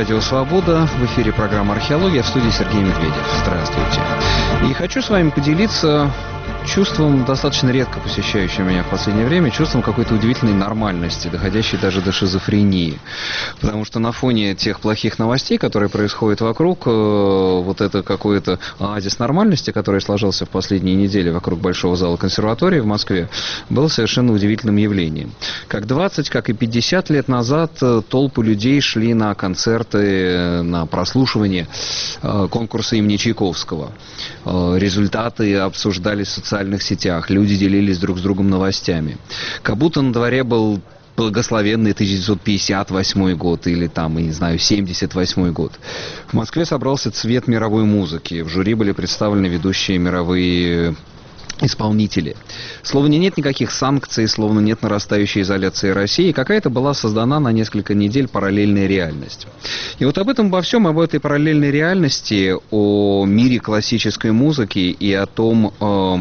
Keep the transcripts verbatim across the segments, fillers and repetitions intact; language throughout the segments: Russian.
Радио Свобода. В эфире программа «Археология», в студии Сергей Медведев. Здравствуйте. И хочу с вами поделиться чувством, достаточно редко посещающим меня в последнее время, чувством какой-то удивительной нормальности, доходящей даже до шизофрении. Потому что на фоне тех плохих новостей, которые происходят вокруг, вот это какой-то оазис нормальности, который сложился в последние недели вокруг Большого зала консерватории в Москве, был совершенно удивительным явлением. Как двадцать, как и пятьдесят лет назад толпы людей шли на концерты, на прослушивание конкурса имени Чайковского. Результаты обсуждались в социальных сетях, люди делились друг с другом новостями. Как будто на дворе был благословенный тысяча девятьсот пятьдесят восьмой год или там, я не знаю, семьдесят восьмой год. В Москве собрался цвет мировой музыки. В жюри были представлены ведущие мировые исполнители. Словно нет никаких санкций, словно нет нарастающей изоляции России. Какая-то была создана на несколько недель параллельная реальность. И вот об этом, обо всем, об этой параллельной реальности, о мире классической музыки и о том, э,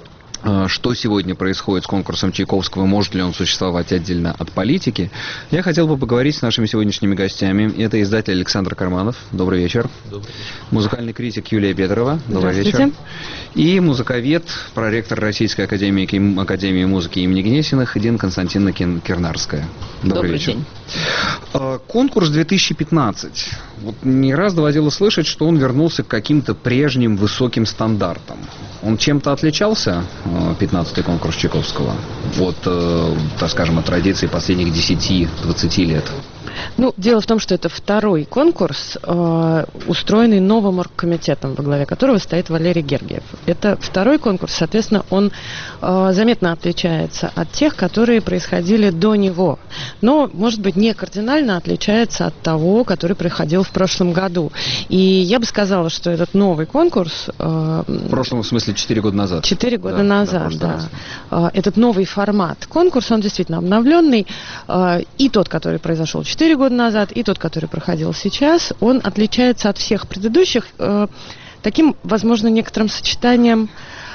что сегодня происходит с конкурсом Чайковского, может ли он существовать отдельно от политики, я хотел бы поговорить с нашими сегодняшними гостями. Это издатель Александр Карманов. Добрый вечер. Добрый вечер. Музыкальный критик Юлия Петрова. Добрый вечер. И музыковед, проректор Российской академии, академии музыки имени Гнесиных Дина Константиновна Кирнарская. Добрый, Добрый вечер. День. Конкурс две тысячи пятнадцать. Вот не раз доводилось слышать, что он вернулся к каким-то прежним высоким стандартам. Он чем-то отличался, пятнадцатый конкурс Чайковского, от, так скажем, от традиции последних десяти-двадцати лет? Ну, дело в том, что это второй конкурс, э, устроенный новым оргкомитетом, во главе которого стоит Валерий Гергиев. Это второй конкурс, соответственно, он э, заметно отличается от тех, которые происходили до него. Но, может быть, не кардинально отличается от того, который происходил в прошлом году. И я бы сказала, что этот новый конкурс... Э, в прошлом, в смысле, четыре года назад. Четыре года да, назад, да. да. Э, этот новый формат конкурса, он действительно обновленный. Э, и тот, который произошел четыре года назад, и тот, который проходил сейчас, он отличается от всех предыдущих э, таким, возможно, некоторым сочетанием,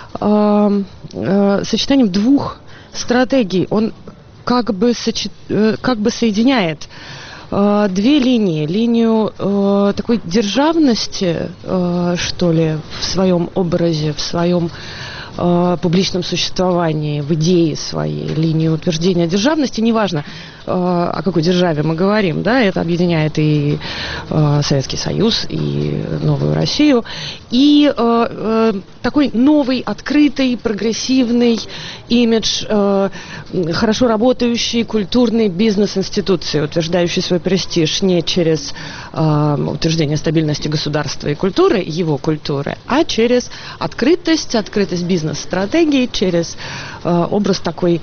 э, э, сочетанием двух стратегий. Он как бы, сочет, э, как бы соединяет э, две линии. Линию э, такой державности, э, что ли, в своем образе, в своем публичном существовании, в идее своей, линии утверждения державности, неважно, о какой державе мы говорим, да, это объединяет и Советский Союз, и Новую Россию, и такой новый, открытый, прогрессивный имидж хорошо работающей культурной бизнес-институции, утверждающей свой престиж не через утверждение стабильности государства и культуры, его культуры, а через открытость, открытость бизнес-стратегии, через образ такой,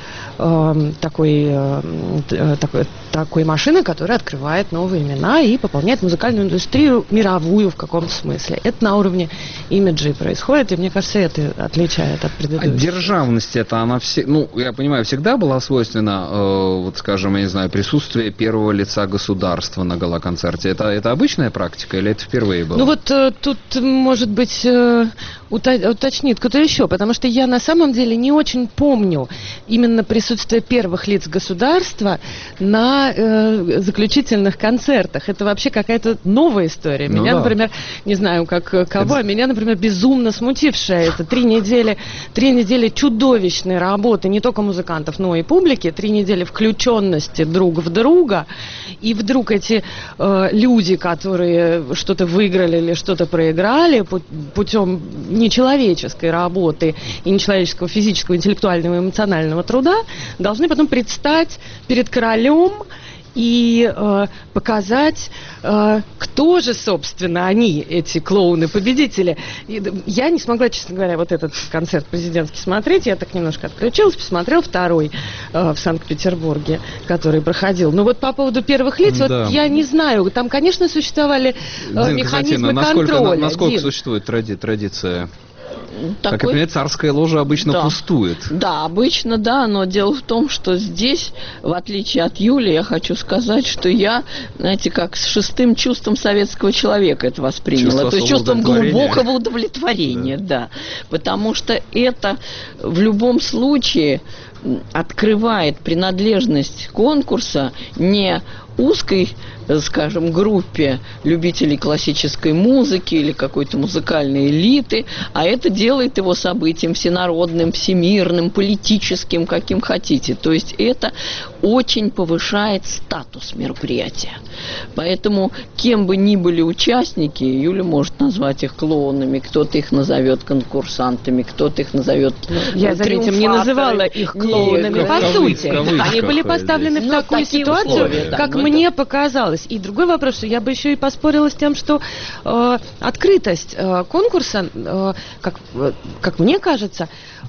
такой, такой, такой машины, которая открывает новые имена и пополняет музыкальную индустрию мировую в каком-то смысле. Это на уровне имиджей происходит, и мне кажется, это отличает от предыдущих. А державность это она все, ну, я понимаю, всегда была свойственна, э, вот скажем, я не знаю, присутствие первого лица государства на гала-концерте. Это, это обычная практика или это впервые было? Ну вот э, тут, может быть, э, уточнит кто-то еще, потому что я на самом деле не очень помню именно присутствие первых лиц государства на э, заключительных концертах. Это вообще какая-то новая история. Меня, ну, да. например, не знаю, как кого, это... а меня, например, безумно смутившая. Это три недели, три недели чудовищной работы не только музыкантов, но и публики, три недели включенности друг в друга, и вдруг эти э, люди, которые что-то выиграли или что-то проиграли путем нечеловеческой работы и нечеловеческого физического, интеллектуального и эмоционального труда, должны потом предстать перед королем и э, показать, э, кто же, собственно, они, эти клоуны-победители. И я не смогла, честно говоря, вот этот концерт президентский смотреть. Я так немножко отключилась, посмотрел второй э, в Санкт-Петербурге, который проходил. Но вот по поводу первых лиц, да. вот я не знаю. Там, конечно, существовали э, механизмы насколько, контроля. На, насколько Дин. существует тради, традиция? Такой... Как я понимаю, царская ложа обычно да. пустует. Да, обычно, да, но дело в том, что здесь, в отличие от Юли, я хочу сказать, что я, знаете, как с шестым чувством советского человека это восприняла. Чувство То есть чувством глубокого удовлетворения, да. да. Потому что это в любом случае открывает принадлежность конкурса не узкой, скажем, группе любителей классической музыки или какой-то музыкальной элиты, а это делает его событием всенародным, всемирным, политическим, каким хотите. То есть это очень повышает статус мероприятия. Поэтому кем бы ни были участники, Юля может назвать их клоунами, кто-то их назовет конкурсантами, кто-то их назовет Я, заметим, не называла их клоунами. Нет, по в сути, кавычках, они были поставлены здесь. в такую Ну, такие ситуацию, условия, да, как ну, мне это... показалось. И другой вопрос, что я бы еще и поспорила с тем, что э, открытость э, конкурса, э, как, э, как мне кажется,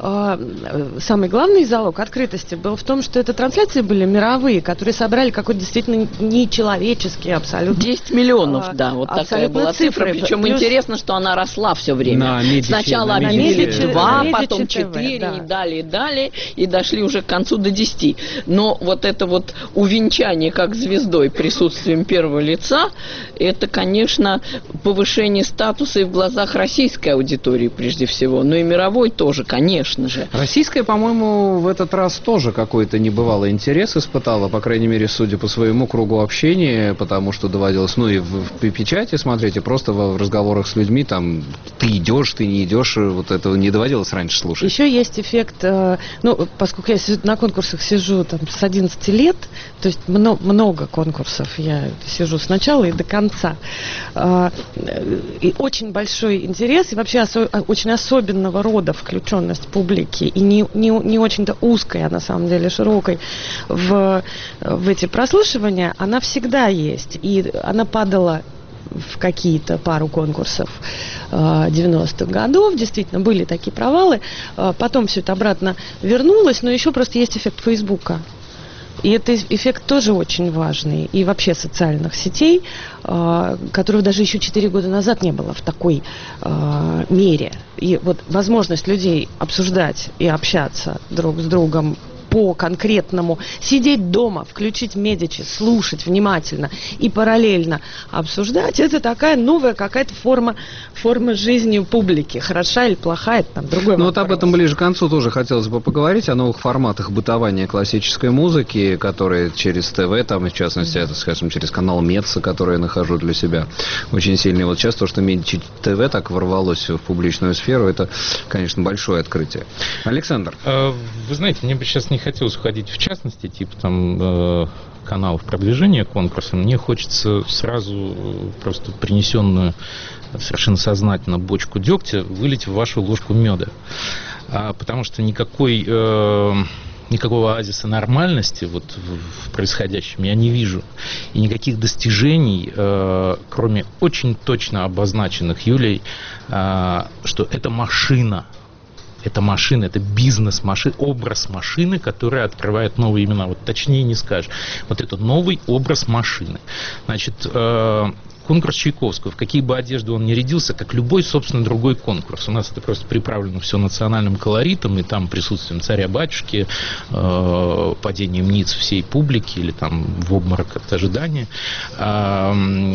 э, самый главный залог открытости был в том, что это трансляции были мировые, которые собрали какой-то действительно нечеловеческий абсолютно. десять миллионов, да, вот такая была цифра. цифры. Причем Плюс... интересно, что она росла все время. На Медичи, Сначала на объявили Медичи, два, Медичи потом ТВ, четыре, да. и далее, и далее, и дошли уже к концу до десяти. Но вот это вот увенчание как звездой присутствием первого лица, это, конечно, повышение статуса и в глазах российской аудитории прежде всего, но и мировой тоже, конечно же. Российская, по-моему, в этот раз тоже какой-то небывалый интерес испытала, по крайней мере, судя по своему кругу общения, потому что доводилось, ну и в, в печати смотреть, и просто в, в разговорах с людьми, там, ты идешь, ты не идешь, вот этого не доводилось раньше слушать. Еще есть эффект, э, ну, поскольку я сижу, на конкурсах сижу там с одиннадцати лет, то есть много, много конкурсов я сижу с начала и до конца, э, и очень большой интерес, и вообще осо- очень особенного рода включенность публики, и не, не, не очень-то узкая, на самом деле, широкой в, в эти прослушивания, она всегда есть, и она падала в какие-то пару конкурсов э, девяностых годов, действительно, были такие провалы, э, потом все это обратно вернулось, но еще просто есть эффект Фейсбука. И этот эффект тоже очень важный. И вообще социальных сетей, э, которого даже еще четыре года назад не было в такой э, мере. И вот возможность людей обсуждать и общаться друг с другом по конкретному, сидеть дома, включить Медичи, слушать внимательно и параллельно обсуждать, это такая новая какая-то форма, форма жизни публики. Хороша или плохая, это там другой вопрос. Ну вот об этом ближе к концу тоже хотелось бы поговорить, о новых форматах бытования классической музыки, которые через ТВ, там, в частности, это, скажем, через канал Меца, который я нахожу для себя очень сильный. Вот сейчас то, что Медичи ТВ так ворвалось в публичную сферу, это, конечно, большое открытие. Александр. Вы знаете, мне бы сейчас не хотелось уходить в частности, типа там э, каналов продвижения конкурса. Мне хочется сразу просто принесенную совершенно сознательно бочку дегтя вылить в вашу ложку меда. А, потому что никакой, э, никакого оазиса нормальности вот в, в происходящем я не вижу. И никаких достижений, э, кроме очень точно обозначенных Юлей, э, что это машина. Это машина, это бизнес-машина, образ машины, которая открывает новые имена. Вот точнее не скажешь. Вот это новый образ машины. Значит, э, конкурс Чайковского, в какие бы одежды он ни рядился, как любой, собственно, другой конкурс. У нас это просто приправлено все национальным колоритом, и там присутствием царя-батюшки, э, падением ниц всей публики, или там в обморок от ожидания. Э,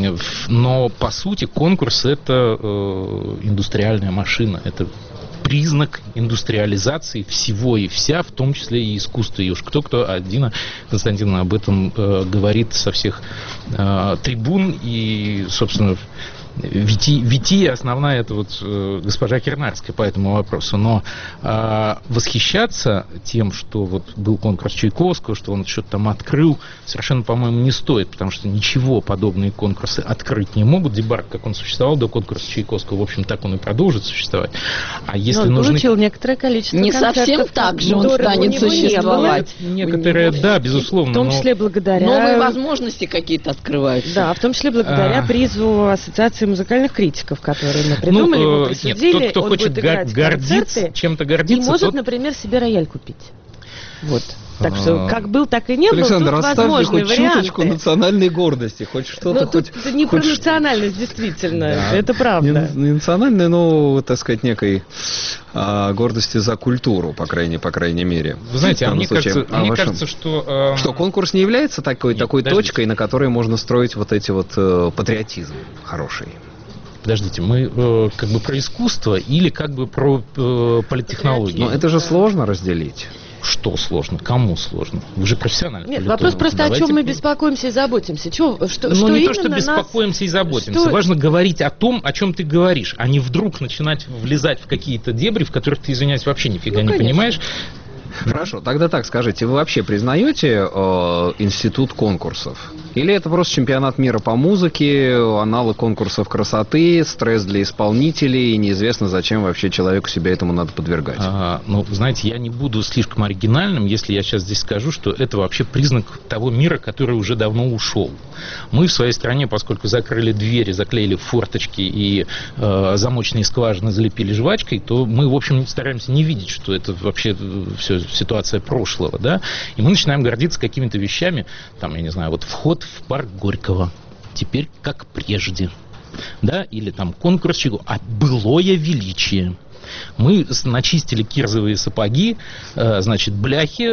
но, по сути, конкурс — это э, индустриальная машина, это признак индустриализации всего и вся, в том числе и искусства. И уж кто-кто, а Дина Константиновна об этом э, говорит со всех э, трибун. И, собственно, Вити, Вити основная это вот э, госпожа Кирнарская по этому вопросу. Но э, восхищаться тем, что вот был конкурс Чайковского, что он что-то там открыл, совершенно, по-моему, не стоит, потому что ничего подобные конкурсы открыть не могут. Дебарк, как он существовал до конкурса Чайковского, в общем, так он и продолжит существовать. А если он нужны... получил некоторое количество не концертов, совсем так же он станет существовать. Некоторые, да, безусловно. В том числе но... благодаря... Новые возможности какие-то открываются. Да, в том числе благодаря а... призу Ассоциации музыкальных критиков, которые мы придумали, ну, его присудили. Нет, тот, кто он хочет будет играть гордиться, чем-то гордиться, и может, тот... например, себе рояль купить. Вот. Так что, как был, так и не был. Александр, тут оставьте возможные хоть варианты. чуточку национальной гордости, хоть что-то. Ну, хоть, тут не хоть про национальность, действительно, да. это правда. Не, не национальной, но, так сказать, некой а, гордости за культуру, по крайней, по крайней мере. Вы знаете, а мне, кажется, а мне вашем... кажется, что... Э... Что, конкурс не является такой, Нет, такой подождите. точкой, на которой можно строить вот эти вот э, патриотизм хороший? Подождите, мы э, как бы про искусство или как бы про э, политтехнологии? Но это же сложно разделить. Что сложно? Кому сложно? Вы же профессиональный Нет, политолог. вопрос просто, Давайте... о чем мы беспокоимся и заботимся. Чего, что, Но что не именно то, что беспокоимся нас... и заботимся. Что... Важно говорить о том, о чем ты говоришь, а не вдруг начинать влезать в какие-то дебри, в которых ты, извиняюсь, вообще нифига ну, не конечно. понимаешь. Хорошо, тогда так скажите, вы вообще признаете э, институт конкурсов? Или это просто чемпионат мира по музыке, аналог конкурсов красоты, стресс для исполнителей, и неизвестно, зачем вообще человеку себя этому надо подвергать? А, ну, знаете, я не буду слишком оригинальным, если я сейчас здесь скажу, что это вообще признак того мира, который уже давно ушел. Мы в своей стране, поскольку закрыли двери, заклеили форточки и э, замочные скважины залепили жвачкой, то мы, в общем, стараемся не видеть, что это вообще все ситуация прошлого, да, и мы начинаем гордиться какими-то вещами, там, я не знаю, вот вход в парк Горького, теперь как прежде, да, или там конкурс чего, а былое величие. Мы начистили кирзовые сапоги, э, значит, бляхи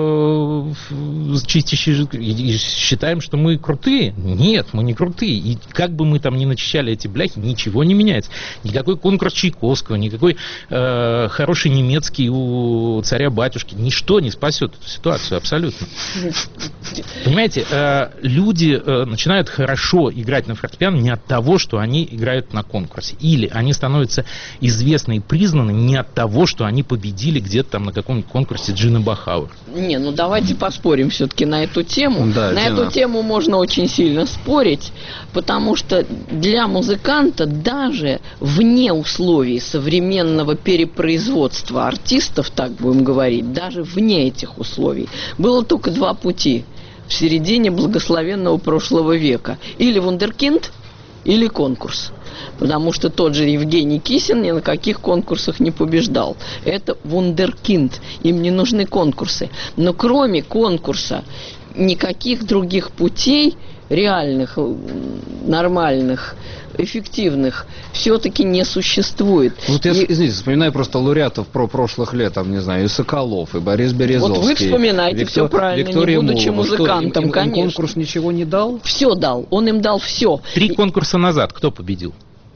э, чистящие, и считаем, что мы крутые. Нет, мы не крутые. И как бы мы там ни начищали эти бляхи, ничего не меняется. Никакой конкурс Чайковского, никакой э, хороший немецкий у царя-батюшки, ничто не спасет эту ситуацию абсолютно. Понимаете, э, люди э, начинают хорошо играть на фортепиано не от того, что они играют на конкурсе. Или они становятся известны и признаны не от того, что они победили где-то там на каком-нибудь конкурсе Джины Бахауэр. Не, ну давайте поспорим все-таки на эту тему. Да, на Дина. эту тему можно очень сильно спорить, потому что для музыканта даже вне условий современного перепроизводства артистов, так будем говорить, даже вне этих условий, было только два пути в середине благословенного прошлого века. Или вундеркинд, или конкурс. Потому что тот же Евгений Кисин ни на каких конкурсах не побеждал. Это вундеркинд. Им не нужны конкурсы. Но кроме конкурса никаких других путей реальных, нормальных, эффективных все-таки не существует. Вот я, и... извините, вспоминаю просто лауреатов про прошлых лет, там, не знаю, и Соколов, и Борис Березовский. Вот вы вспоминаете Виктор... все правильно, Виктория не будучи Мулова. музыкантом, Что, им, конечно. Им конкурс ничего не дал? Все дал, он им дал все. Три конкурса назад кто победил?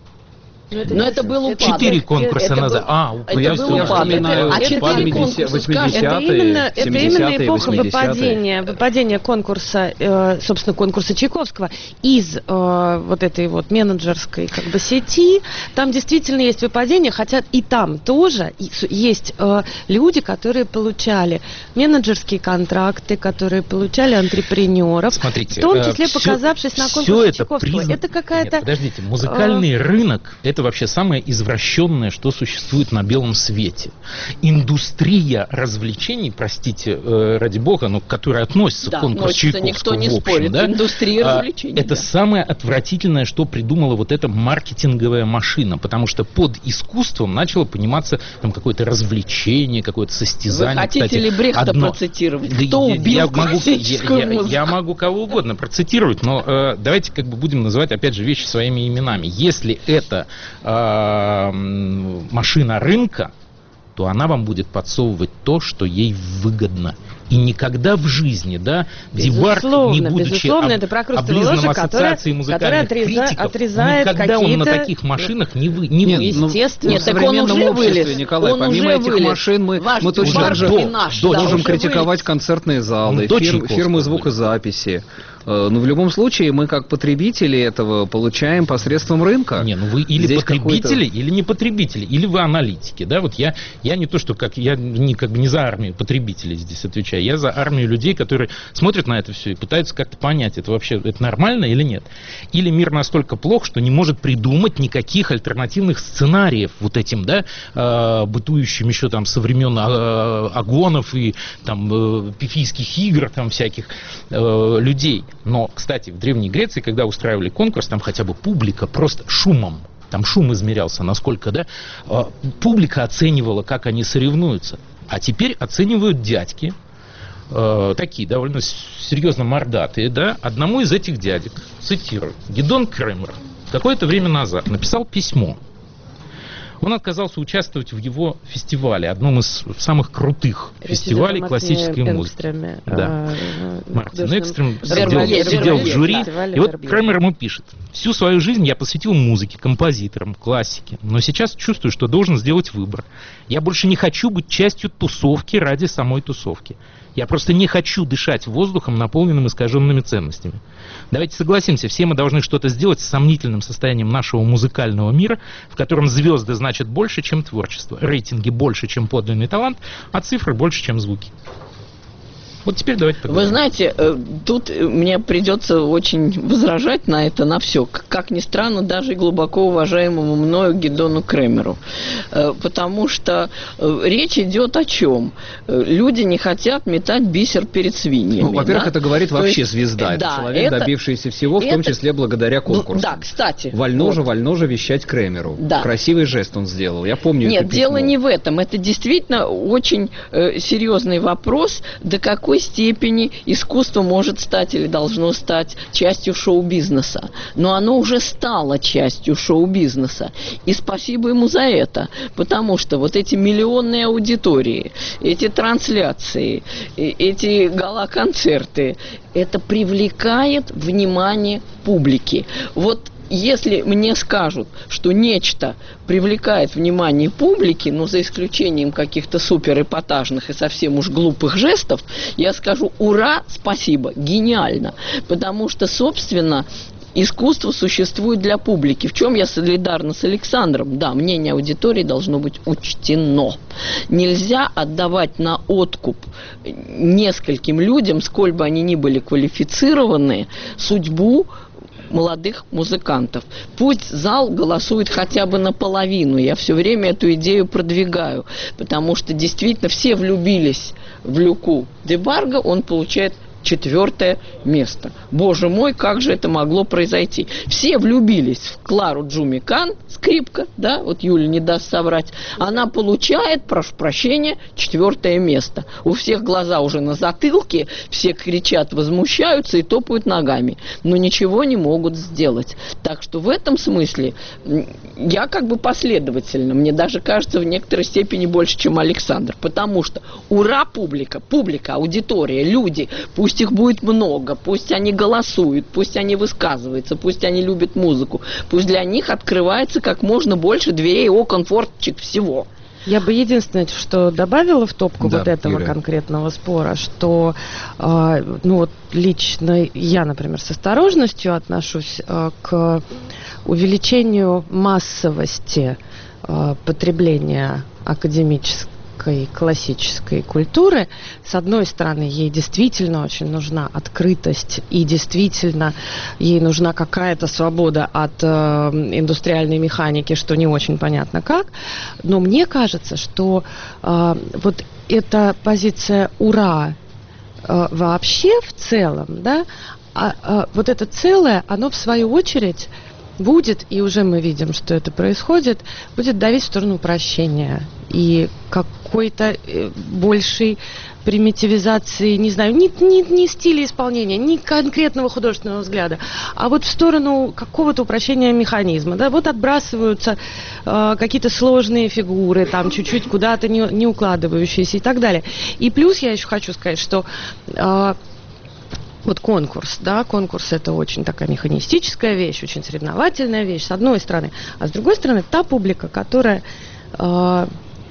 Но это был упадок. Четыре конкурса это назад. Был, а, это я был я упадок. вспоминаю А четыре конкурса, восьмидесятые, это именно, это именно эпоха выпадения, восьмидесятые. выпадения конкурса, э, собственно, конкурса Чайковского из э, вот этой вот менеджерской как бы сети. Там действительно есть выпадение, хотя и там тоже есть э, люди, которые получали менеджерские контракты, которые получали антрепренеров, смотрите, в том числе все, показавшись на конкурсе это Чайковского. Призна... Это какая-то... Нет, подождите, музыкальный э... рынок — это вообще самое извращенное, что существует на белом свете. Индустрия развлечений, простите, э, ради бога, но которая относится да, к конкурсу Чайковского, никто не в общем, спорит. да, Индустрия а, развлечений. это да. самое отвратительное, что придумала вот эта маркетинговая машина, потому что под искусством начало пониматься там какое-то развлечение, какое-то состязание. Вы хотите Кстати, ли Брехта одно... процитировать? Да, Кто я, убил я могу, классическую я, музыку? Я, я могу кого угодно процитировать, но э, давайте как бы будем называть опять же вещи своими именами. Если это э, машина рынка, то она вам будет подсовывать то, что ей выгодно. И никогда в жизни, да, Дебарк, не будучи безусловно, это облизанным ассоциацией музыкальных критиков, отрезает никогда он на таких машинах не вы, не Нет, вылез. ну, естественно. Нет, в современном так он уже обществе, вылез. Николай, Он помимо уже этих вылез. машин мы, Ваш мы точно так же до, наш, до, да, можем уже критиковать вылез. концертные залы, До фирм, Чайковского фирмы вылез. звукозаписи. Но в любом случае мы как потребители этого получаем посредством рынка. Не, ну вы или Здесь потребители, или не потребители, или вы аналитики, да, вот я, я не то, что как, я не, как бы не за армию потребителей здесь отвечаю, я за армию людей, которые смотрят на это все и пытаются как-то понять, это вообще, это нормально или нет. Или мир настолько плох, что не может придумать никаких альтернативных сценариев вот этим, да, э, бытующим еще там со времен э, агонов и там э, пифийских игр, там всяких э, людей. Но, кстати, в Древней Греции, когда устраивали конкурс, там хотя бы публика просто шумом, там шум измерялся, насколько, да, э, публика оценивала, как они соревнуются. А теперь оценивают дядьки, э, такие довольно серьезно мордатые, да. Одному из этих дядек, цитирую, Гидон Кремер какое-то время назад написал письмо. Он отказался участвовать в его фестивале, одном из самых крутых Речь фестивалей идет о классической Мартине музыки. Экстреме, Да. э, Мартин Экстрем сидел, Вербье, сидел в Вербье, жюри. фестивале И вот Вербье. Кремер ему пишет: «Всю свою жизнь я посвятил музыке, композиторам, классике. Но сейчас чувствую, что должен сделать выбор. Я больше не хочу быть частью тусовки ради самой тусовки. Я просто не хочу дышать воздухом, наполненным искаженными ценностями. Давайте согласимся, все мы должны что-то сделать с сомнительным состоянием нашего музыкального мира, в котором звезды значат больше, чем творчество, рейтинги больше, чем подлинный талант, а цифры больше, чем звуки». Вот теперь давайте поговорим. Вы знаете, э, тут мне придется очень возражать на это, на все. Как ни странно, даже и глубоко уважаемому мною Гидону Кремеру. Э, Потому что э, речь идет о чем? Э, Люди не хотят метать бисер перед свиньями. Ну, во-первых, да? это говорит То вообще есть, звезда. э, Это да, человек, это- добившийся всего, в том это- числе благодаря конкурсу. Ну, да, кстати. Вольно вот. же, вольно же вещать Кремеру. Да. Красивый жест он сделал. Я помню Нет, это дело письмо. не в этом. Это действительно очень э, серьезный вопрос, до какой степени искусство может стать или должно стать частью шоу-бизнеса. Но оно уже стало частью шоу-бизнеса. И спасибо ему за это. Потому что вот эти миллионные аудитории, эти трансляции, э, эти гала-концерты, это привлекает внимание публики. Вот если мне скажут, что нечто привлекает внимание публики, но за исключением каких-то суперэпатажных и совсем уж глупых жестов, я скажу: ура, спасибо, гениально. Потому что, собственно, искусство существует для публики. В чем я солидарна с Александром? Да, мнение аудитории должно быть учтено. Нельзя отдавать на откуп нескольким людям, сколь бы они ни были квалифицированы, судьбу молодых музыкантов. Пусть зал голосует хотя бы наполовину. Я все время эту идею продвигаю, потому что действительно все влюбились в Люку Дебарго, он получает четвертое место. Боже мой, как же это могло произойти? Все влюбились в Клару Джумикан, скрипка, да, вот Юля не даст соврать. Она получает, прошу прощения, четвертое место. У всех глаза уже на затылке, все кричат, возмущаются и топают ногами, но ничего не могут сделать. Так что в этом смысле я как бы последовательно, мне даже кажется в некоторой степени больше, чем Александр, потому что ура, публика, публика, аудитория, люди, пусть их будет много, пусть они голосуют, пусть они высказываются, пусть они любят музыку, пусть для них открывается как можно больше дверей, окон, форточек, всего. Я бы единственное, что добавила в топку Да, вот этого Юля. конкретного спора, что, э, ну вот лично я, например, с осторожностью отношусь э, к увеличению массовости э, потребления академической классической культуры. С одной стороны, ей действительно очень нужна открытость, и действительно ей нужна какая-то свобода от э, индустриальной механики, что не очень понятно как. Но мне кажется, что э, вот эта позиция «ура» э, вообще в целом, да, а, а вот это целое, оно в свою очередь будет, и уже мы видим, что это происходит, будет давить в сторону упрощения и какой-то э, большей примитивизации, не знаю, ни, ни, ни стиля исполнения, ни конкретного художественного взгляда, а вот в сторону какого-то упрощения механизма. Да? Вот отбрасываются э, какие-то сложные фигуры, там чуть-чуть куда-то не, не укладывающиеся и так далее. И плюс я еще хочу сказать, что э, вот конкурс, да, конкурс — это очень такая механистическая вещь, очень соревновательная вещь, с одной стороны. А с другой стороны, та публика, которая э,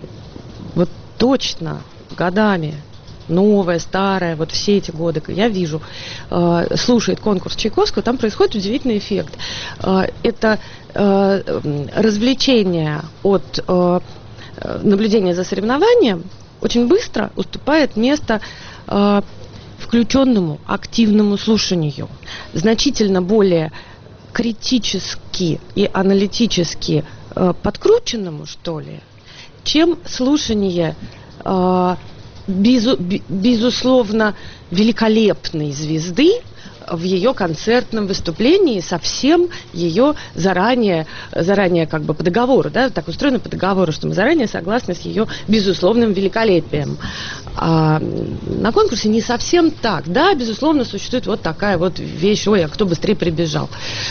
вот точно годами, новая, старая, вот все эти годы, я вижу, э, слушает конкурс Чайковского, там происходит удивительный эффект. Э, это э, развлечение от э, наблюдения за соревнованием очень быстро уступает место э, включенному, активному слушанию, значительно более критически и аналитически э, подкрученному, что ли, чем слушание э, безу, безусловно великолепной звезды в ее концертном выступлении со всем ее заранее, заранее как бы по договору, да, так устроено по договору, что мы заранее согласны с ее безусловным великолепием. А на конкурсе не совсем так. Да, безусловно, существует вот такая вот вещь, ой, а кто быстрее прибежал.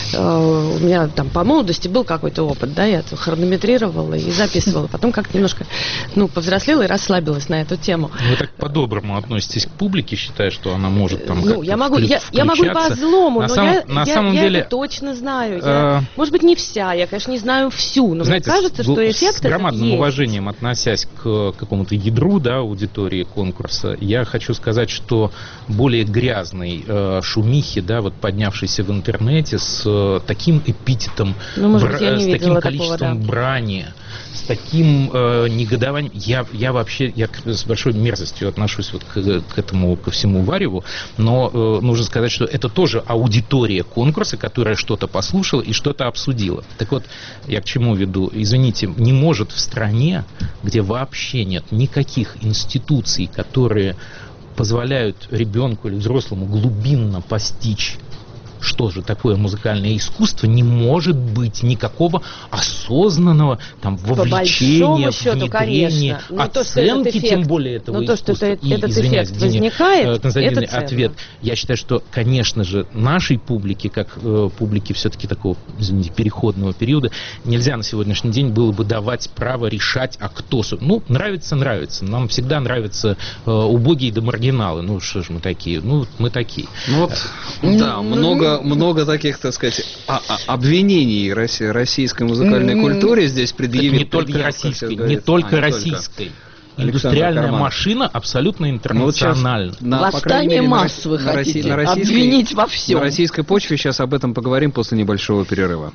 У меня там по молодости был какой-то опыт, да, я хронометрировала и записывала. Потом как-то немножко, ну, повзрослела и расслабилась на эту тему. Вы так по-доброму относитесь к публике, считая, что она может там ну, я могу, я, я могу и по-злому, но самом, я, на я, самом я деле, это точно знаю. Я, э, может быть, не вся, я, конечно, не знаю всю, но знаете, мне кажется, с, что эффект с громадным есть. уважением относясь к какому-то ядру, да, аудитории конкурса, я хочу сказать, что более грязной э, шумихи, да, вот поднявшейся в интернете с э, таким эпитетом, ну, может бра- быть, я не с таким такого, количеством да. брани, с таким э, негодованием, я, я вообще я с большой мерзостью отношусь вот к, к этому, ко всему вареву, но э, нужно сказать, что это тоже аудитория конкурса, которая что-то послушала и что-то обсудила. Так вот, я к чему веду? Извините, не может в стране, где вообще нет никаких институций, которые позволяют ребенку или взрослому глубинно постичь, что же такое музыкальное искусство, не может быть никакого осознанного там вовлечения, внедрения, оценки, тем более этого но искусства. То, что это, и, этот извиняюсь, эффект возникает, Константин, это ответ. Я считаю, что, конечно же, нашей публике, как э, публике все-таки такого, извините, переходного периода, нельзя на сегодняшний день было бы давать право решать, а кто... Ну, нравится, нравится. Нам всегда нравятся э, убогие да маргиналы. Ну, что ж мы такие? Ну, мы такие. Ну, вот, да, много много таких, так сказать, обвинений российской музыкальной культуре здесь предъявили. Не только российской, не только российской. Индустриальная машина абсолютно интернациональна. Ну, вот Восстание масс вы хотите обвинить во всем. На российской почве сейчас об этом поговорим после небольшого перерыва.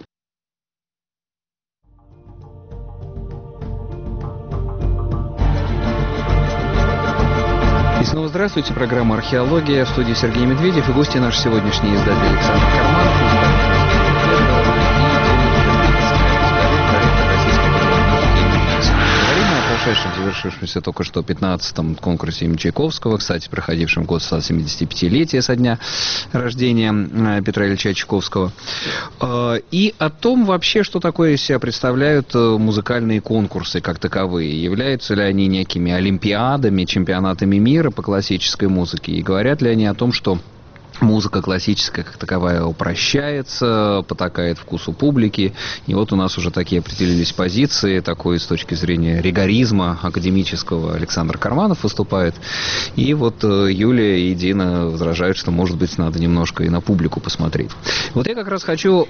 Снова здравствуйте, программа «Археология», в студии Сергей Медведев и гости наш сегодняшний издатель Александр Карманов, прошедшем, завершившемся только что пятнадцатом конкурсе имени Чайковского, кстати, проходившем год ста семидесятипятилетия со дня рождения Петра Ильича Чайковского, и о том вообще, что такое из себя представляют музыкальные конкурсы как таковые, являются ли они некими олимпиадами, чемпионатами мира по классической музыке, и говорят ли они о том, что музыка классическая как таковая упрощается, потакает вкусу публики. И вот у нас уже такие определились позиции, такой с точки зрения ригоризма академического Александр Карманов выступает. И вот Юлия и Дина возражают, что, может быть, надо немножко и на публику посмотреть. Вот я как раз хочу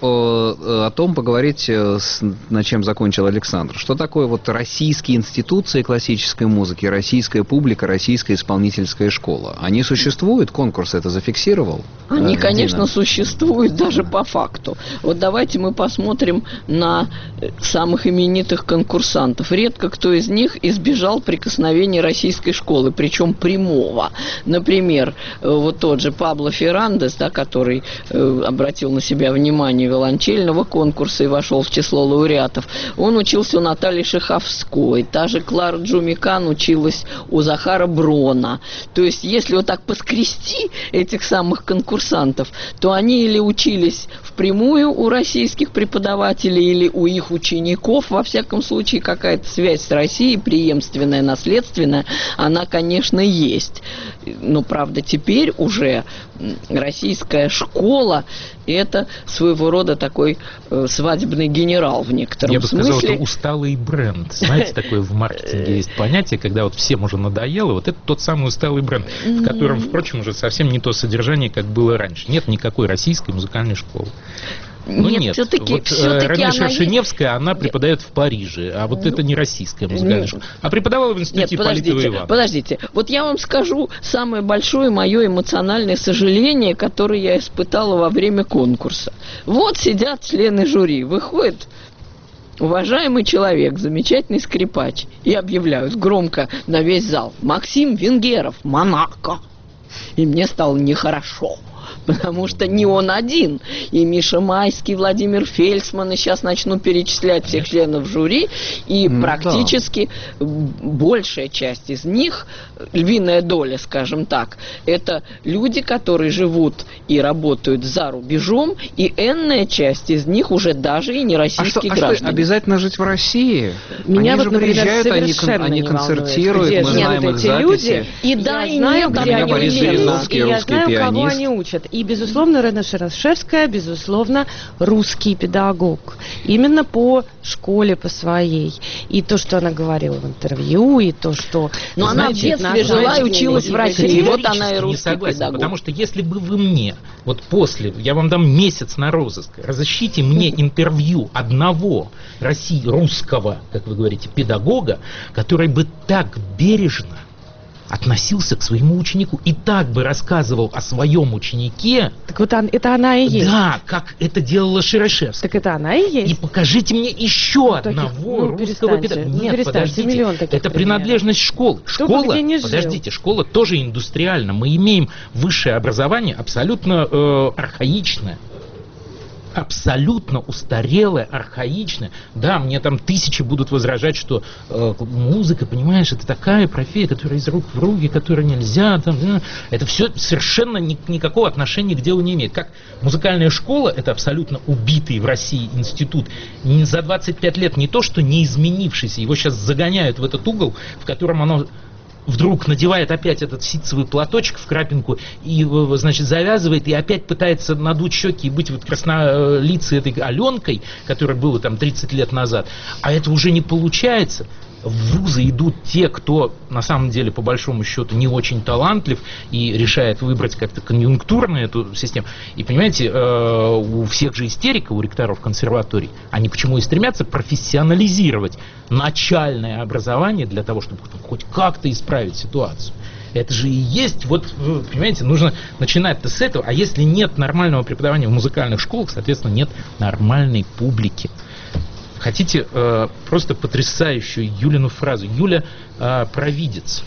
о том поговорить, на чем закончил Александр. Что такое вот российские институции классической музыки, российская публика, российская исполнительская школа? Они существуют? Конкурс это зафиксировал? Они, конечно, существуют даже по факту. Вот давайте мы посмотрим на самых именитых конкурсантов. Редко кто из них избежал прикосновения российской школы, причем прямого. Например, вот тот же Пабло Феррандес, да, который э, обратил на себя внимание виолончельного конкурса и вошел в число лауреатов. Он учился у Натальи Шаховской. Та же Клара Джумикан училась у Захара Брона. То есть, если вот так поскрести этих самых конкурсантов, то они или учились впрямую у российских преподавателей, или у их учеников, во всяком случае, какая-то связь с Россией, преемственная, наследственная, она, конечно, есть. Но, правда, теперь уже российская школа – это своего рода такой э, свадебный генерал в некотором Я бы смысле. сказал, что усталый бренд. Знаете, такое в маркетинге есть понятие, когда вот всем уже надоело, вот это тот самый усталый бренд, в котором, впрочем, уже совсем не то содержание, как было раньше. Нет никакой российской музыкальной школы. Ну нет, нет. Все-таки, вот все-таки Рене она Шершеневская, она преподает в Париже, а вот ну, это не российская музыкальная школа. А преподавала в институте Ипполита Иванова. Подождите, вот я вам скажу самое большое мое эмоциональное сожаление, которое я испытала во время конкурса. Вот сидят члены жюри, выходит уважаемый человек, замечательный скрипач, и объявляют громко на весь зал: Максим Венгеров, Монако. И мне стало нехорошо. потому что не он один. И Миша Майский, Владимир Фельдсман, и сейчас начну перечислять всех членов жюри, и mm, практически да. большая часть из них, львиная доля, скажем так, это люди, которые живут и работают за рубежом, и энная часть из них уже даже и не российские а граждане. А что, обязательно жить в России? Меня они вот, же например, приезжают, они, кон, они концертируют, мы знаем вот их записи. Люди, и да, и знаю, нет, где они Борис Березовский, и я русский знаю, пианист. кого они учат. И, безусловно, Рена Шерешевская, безусловно, русский педагог. Именно по школе, по своей. И то, что она говорила в интервью, и то, что... Но она в детстве жила и училась в России. Вот она и русский согласен, педагог. Потому что если бы вы мне, вот после, я вам дам месяц на розыск, разыщите мне интервью одного России, русского, как вы говорите, педагога, который бы так бережно относился к своему ученику и так бы рассказывал о своем ученике. Так вот это она и есть. Да, как это делала Шерешевская. Так это она и есть. И покажите мне еще ну, одного таких, ну, русского педагога. Ну, Нет, подождите, миллион это примеров. принадлежность школы. Кто школа, бы подождите, школа тоже индустриальна. Мы имеем высшее образование абсолютно э, архаичное. Абсолютно устарелое, архаичное. Да, мне там тысячи будут возражать, что э, музыка, понимаешь, это такая профессия, которая из рук в руки, которую нельзя. Там, э, это все совершенно ни, никакого отношения к делу не имеет. Как музыкальная школа, это абсолютно убитый в России институт. За двадцать пять лет не то, что не изменившийся, его сейчас загоняют в этот угол, в котором оно... вдруг надевает опять этот ситцевый платочек в крапинку и, значит, завязывает, и опять пытается надуть щеки и быть вот краснолицей этой Аленкой, которая была там тридцать лет назад. А это уже не получается. В вузы идут те, кто на самом деле по большому счету не очень талантлив и решает выбрать как-то конъюнктурно эту систему. И понимаете, у всех же истерика, у ректоров консерваторий, они почему и стремятся профессионализировать начальное образование для того, чтобы хоть как-то исправить ситуацию. Это же и есть, вот, понимаете, нужно начинать-то с этого. А если нет нормального преподавания в музыкальных школах, соответственно, нет нормальной публики. Хотите э, просто потрясающую Юлину фразу? Юля э, провидец.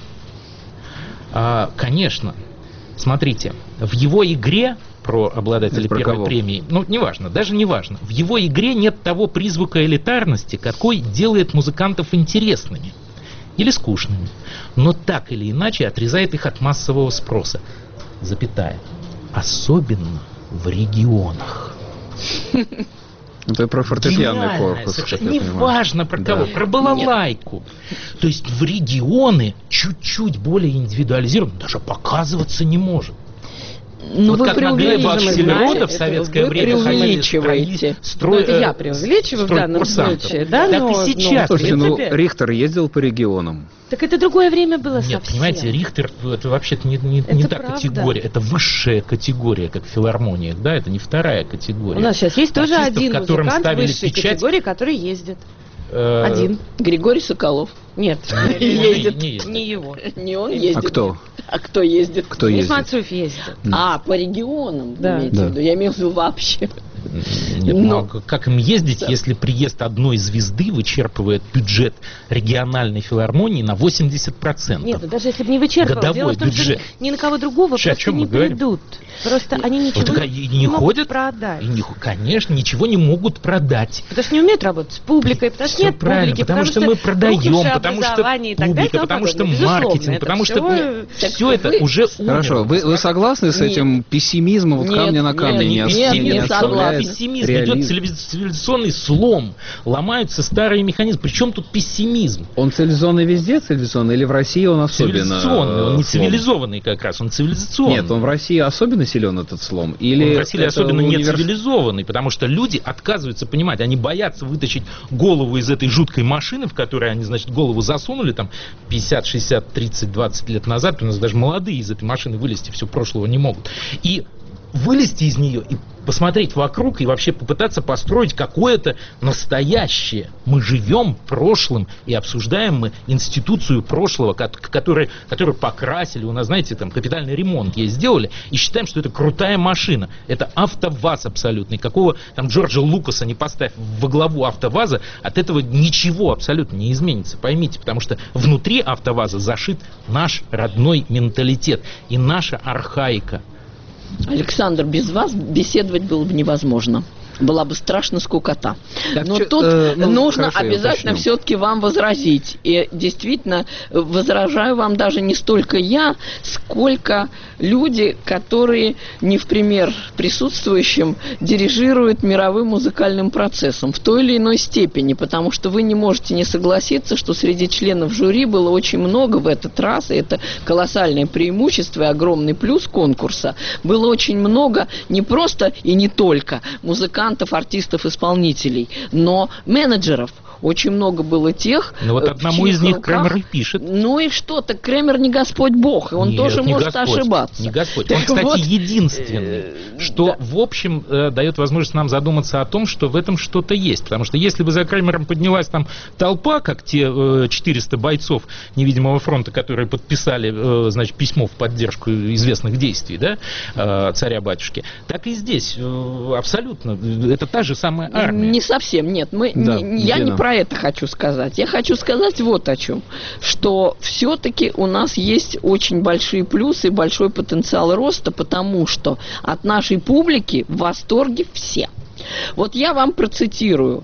Э, конечно, смотрите, в его игре про обладателя про первой кого? премии, ну, неважно, даже неважно, в его игре нет того призвука элитарности, какой делает музыкантов интересными или скучными, но так или иначе отрезает их от массового спроса. Запятая. Особенно в регионах. Это про фортепианный корпус. Не важно про кого, да. Про балалайку. Нет. То есть в регионы чуть-чуть более индивидуализирован, даже показываться не может. Ну, вот как на Глеба Аксельрода в советское вы время преувеличиваете. Строй, это я преувеличиваю в данном случае, да? Так но, и сейчас. Слушайте, ну, Рихтер ездил по регионам. Так это другое время было Нет, совсем. понимаете, Рихтер, это вообще-то не, не, не та правда. категория, это высшая категория, как в филармониях, да, это не вторая категория. У нас сейчас есть тоже артистов, один музыкант высшей печать, категории, который ездит. Э- один. Григорий Соколов. Нет, ездит. Не, ездит. Не его. Не он ездит. А кто? А кто ездит? Кто ездит? Мацуев ездит. А, по регионам, да. имеете да. в виду? Я имею в виду вообще. Нет, но... ну, как им ездить, если приезд одной звезды вычерпывает бюджет региональной филармонии на восемьдесят процентов? Нет, даже если бы не вычерпывал, годовой дело в том, бюджет. Что ни на кого другого Слушай, просто не придут. Просто они ничего вот, не, и не могут ходят, продать. И не, конечно, ничего не могут продать. Потому что не умеют работать с публикой, потому что Все нет правильно, публики, потому, потому что, что мы продаем, потому что и так далее, публика, потому что Безусловно, маркетинг, это потому все... что все это уже Хорошо, вы, вы согласны с Нет. этим пессимизмом, вот Нет, камня на камне нет, не, нет, не, не оставляет пессимизм, реализм? идет цивилизационный слом, ломаются старые механизмы. Причем тут пессимизм? Он цивилизованный везде цивилизованный, или в России он особенно Цивилизационный, он не слом? цивилизованный как раз, он цивилизационный. Нет, он в России особенно силен, этот слом? Или он в России это особенно не универс... цивилизованный, потому что люди отказываются понимать, они боятся вытащить голову из этой жуткой машины, в которой они, значит, голову засунули там пятьдесят, шестьдесят, тридцать, двадцать лет назад, у нас даже молодые из этой машины вылезти все прошлого не могут. И вылезти из нее и посмотреть вокруг и вообще попытаться построить какое-то настоящее. Мы живем прошлым и обсуждаем мы институцию прошлого, которую, которую покрасили, у нас, знаете, там капитальный ремонт ей сделали, и считаем, что это крутая машина. Это АвтоВАЗ абсолютный. Какого там Джорджа Лукаса не поставь во главу АвтоВАЗа, от этого ничего абсолютно не изменится. Поймите, потому что внутри АвтоВАЗа зашит наш родной менталитет и наша архаика. Александр, без вас беседовать было бы невозможно. Была бы страшно скукота. Так, Но чё, тут э, ну, нужно хорошо, обязательно все-таки вам возразить. И действительно, возражаю вам даже не столько я, сколько люди, которые не в пример присутствующим дирижируют мировым музыкальным процессом в той или иной степени, потому что вы не можете не согласиться, что среди членов жюри было очень много в этот раз, и это колоссальное преимущество и огромный плюс конкурса. Было очень много не просто и не только музыкантов, артистов, исполнителей, но менеджеров. Очень много было тех... Ну вот одному из них руках... Кремер и пишет. Ну и что, так Кремер не Господь Бог, и он Нет, тоже может Господь, ошибаться. Не Господь. Так он, кстати, вот, единственный, что, да. в общем, э, дает возможность нам задуматься о том, что в этом что-то есть. Потому что если бы за Кремером поднялась там толпа, как те э, четыреста бойцов невидимого фронта, которые подписали, э, значит, письмо в поддержку известных действий, да, э, царя-батюшки, так и здесь э, абсолютно. Это та же самая армия. Не совсем, нет. Мы, да, не, я не про это хочу сказать. Я хочу сказать вот о чем. Что все-таки у нас есть очень большие плюсы и большой потенциал роста, потому что от нашей публики в восторге все. Вот я вам процитирую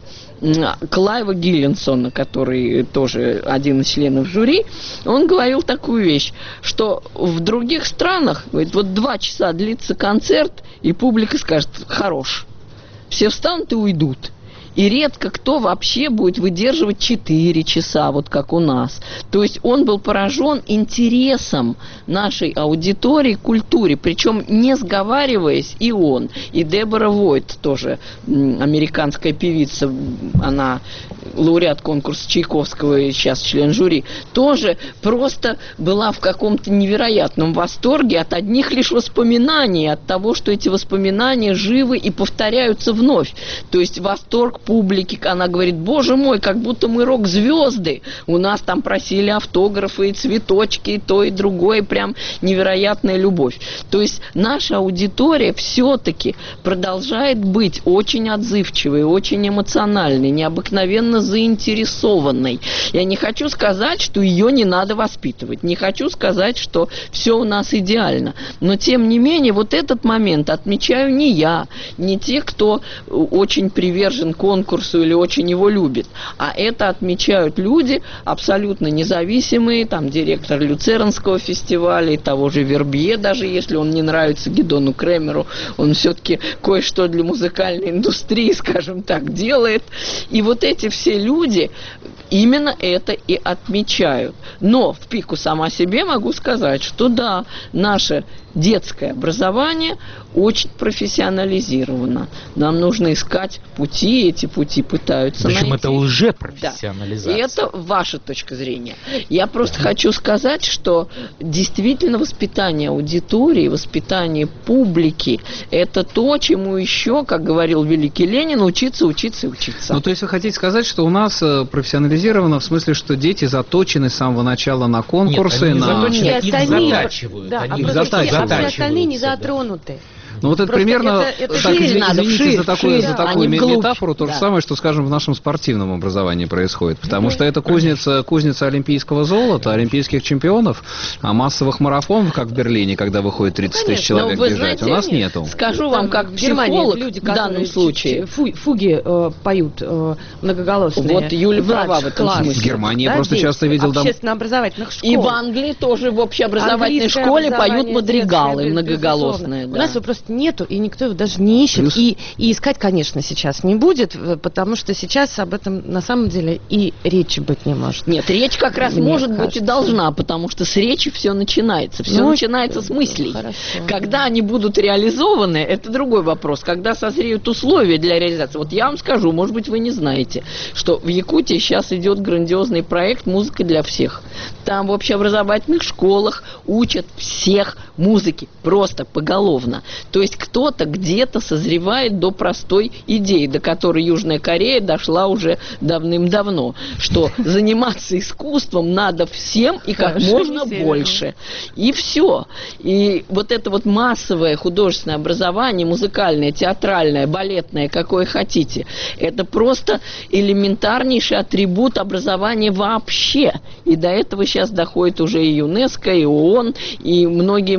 Клайва Гиллинсона, который тоже один из членов жюри. Он говорил такую вещь, что в других странах, говорит, вот два часа длится концерт, и публика скажет: хорош. Все встанут и уйдут. И редко кто вообще будет выдерживать четыре часа, вот как у нас. То есть он был поражен интересом нашей аудитории к культуре, причем не сговариваясь и он, и Дебора Войт, тоже американская певица, она лауреат конкурса Чайковского и сейчас член жюри, тоже просто была в каком-то невероятном восторге от одних лишь воспоминаний, от того, что эти воспоминания живы и повторяются вновь. То есть восторг публики, она говорит: боже мой, как будто мы рок-звезды, у нас там просили автографы и цветочки, и то, и другое, прям невероятная любовь. То есть наша аудитория все-таки продолжает быть очень отзывчивой, очень эмоциональной, необыкновенно заинтересованной. Я не хочу сказать, что ее не надо воспитывать, не хочу сказать, что все у нас идеально, но тем не менее вот этот момент отмечаю не я, не те, кто очень привержен конкурсу конкурсу или очень его любит, а это отмечают люди абсолютно независимые, там директор Люцернского фестиваля и того же Вербье, даже если он не нравится Гидону Кремеру, он все-таки кое-что для музыкальной индустрии, скажем так, делает. И вот эти все люди именно это и отмечают. Но в пику сама себе могу сказать, что да, наше детское образование очень профессионализировано. Нам нужно искать пути, эти пути пытаются Причем найти. это лжепрофессионализация. Да. И это ваша точка зрения. Я просто хочу сказать, что действительно воспитание аудитории, воспитание публики – это то, чему еще, как говорил великий Ленин, учиться, учиться и учиться. Ну, то есть вы хотите сказать, что у нас профессионализировано в смысле, что дети заточены с самого начала на конкурсы? Нет, они на... заточены, Нет, их остальные, затачивают. да, Они а их затачивают. затачивают. Все остальные не да. затронуты. Ну вот это Просто примерно, это- это так, шире извини- надо, извините вширь, за такую, вширь, за а такую не вглубь. метафору, то же Да. самое, что, скажем, в нашем спортивном образовании происходит. Потому что это кузница, кузница олимпийского золота, олимпийских чемпионов, а массовых марафонов, как в Берлине, когда выходит тридцать тысяч Конечно, человек но вы бежать, знаете, у нас нет, нету. Скажу вам, как В Германии психолог люди, в данном которые случае. фу- фуги э, поют э, многоголосные. Вот Юля права в этом класс, смысле. В Германии я да, просто здесь, часто видел там- общественно-образовательных школ. И в Англии тоже в общеобразовательной Английское школе поют образование, мадригалы детское, многоголосные. безусловно. Да. У нас его просто нету, и никто его даже не ищет. Плюс- И, и искать, конечно, сейчас не будет, э, потому что сейчас об этом на самом деле и речи быть не может. Нет, речь как раз Мне может быть кажется. и должна, потому что с речи все начинается. Все Ну, начинается с мыслей. хорошо. Когда они будут реализованы, это другой вопрос. Когда созреют условия для реализации. Вот я вам скажу, может быть, вы не знаете, что в Якутии сейчас идет грандиозный проект «Музыка для всех». Там в общеобразовательных школах учат всех музыке, просто поголовно. То есть кто-то где-то созревает до простой идеи, до которой Южная Корея дошла уже давным-давно, что заниматься искусством надо всем и как Хорошо, можно не северно. больше. И все. И вот это вот массовое художественное образование, музыкальное, театральное, балетное, какое хотите, это просто элементарнейший атрибут образования вообще. И до этого сейчас доходит уже и ЮНЕСКО, и ООН, и многие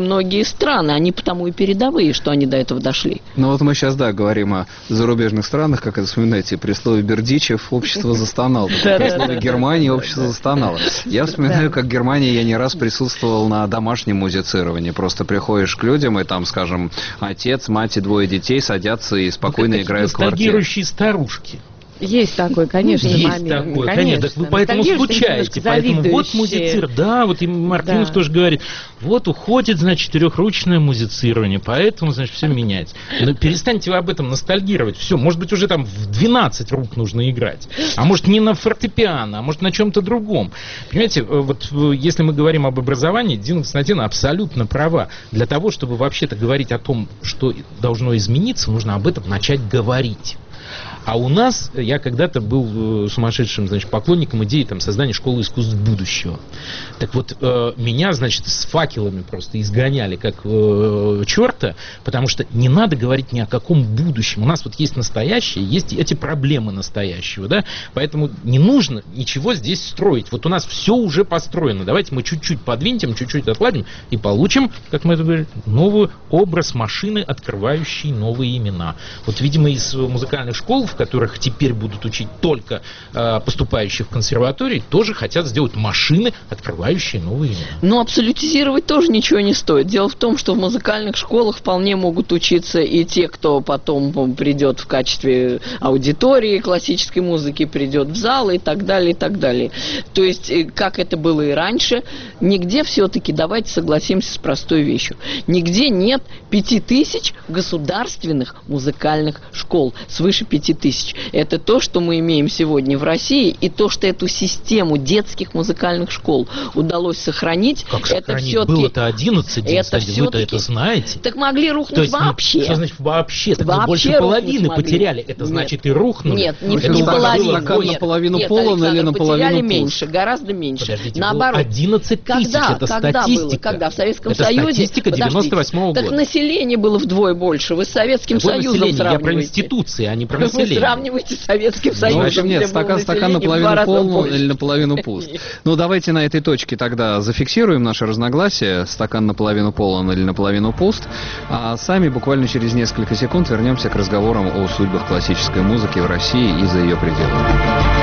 многие страны. Они потому и передовые, что они до этого дошли. Ну вот мы сейчас, да, говорим о зарубежных странах, как это вспоминаете, при слове Бердичев общество застонало. При слове Германия общество застонало. Я вспоминаю, как в Германии я не раз присутствовал на домашнем музицировании. Просто приходишь к людям, и там, скажем, отец, мать и двое детей садятся и спокойно играют в квартире. Ностальгирующие старушки. Есть такой, конечно, Есть момент. такой, конечно. Так вы поэтому скучаете. Поэтому вот музицирование. Да, вот и Мартынов да. тоже говорит, вот уходит, значит, четырехручное музицирование, поэтому, значит, все меняется. Но перестаньте вы об этом ностальгировать. Все, может быть, уже там в двенадцать рук нужно играть. А может, не на фортепиано, а может, на чем-то другом. Понимаете, вот если мы говорим об образовании, Дина Константиновна абсолютно права. Для того, чтобы вообще-то говорить о том, что должно измениться, нужно об этом начать говорить. А у нас, я когда-то был сумасшедшим, значит, поклонником идеи там, создания школы искусств будущего. Так вот, э, меня, значит, с факелами просто изгоняли как э, черта, потому что не надо говорить ни о каком будущем. У нас вот есть настоящее, есть эти проблемы настоящего, да, поэтому не нужно ничего здесь строить. Вот у нас все уже построено. Давайте мы чуть-чуть подвинтим, чуть-чуть отладим и получим, как мы это говорим, новый образ машины, открывающий новые имена. Вот, видимо, из музыкальных школ, в которых теперь будут учить только э, поступающих в консерватории, тоже хотят сделать машины, открывающие новые имена. Но абсолютизировать тоже ничего не стоит. Дело в том, что в музыкальных школах вполне могут учиться и те, кто потом придет в качестве аудитории классической музыки, придет в зал и так далее, и так далее. То есть, как это было и раньше, нигде все-таки, давайте согласимся с простой вещью, нигде нет пяти тысяч государственных музыкальных школ, свыше пяти тысяч. Это то, что мы имеем сегодня в России, и то, что эту систему детских музыкальных школ удалось сохранить. Как это сохранить? все-таки... Было-то одиннадцать, это вы-то это знаете. Так могли рухнуть есть, вообще. Что значит вообще? Так вообще больше половины потеряли. Это нет. Значит и рухнули. Нет, не, не половину. Стакан нет, наполовину нет, полон или наполовину потеряли пуст? Меньше, гораздо меньше. Подождите, наоборот. одиннадцать тысяч, когда, это когда статистика. Было? Когда? В Советском это Союзе? Статистика девяносто восьмого года. Так население было вдвое больше. Вы с Советским Какое Союзом население? сравниваете. Я про институции, а не про население. Вы сравниваете с Советским Союзом. Ну, в общем, нет, стакан, стакан наполовину полон или наполовину пуст. Ну, давайте на этой точке тогда зафиксируем наши разногласия. Стакан наполовину полон или наполовину пуст. А сами буквально через несколько секунд вернемся к разговорам о судьбах классической музыки в России и за ее пределами.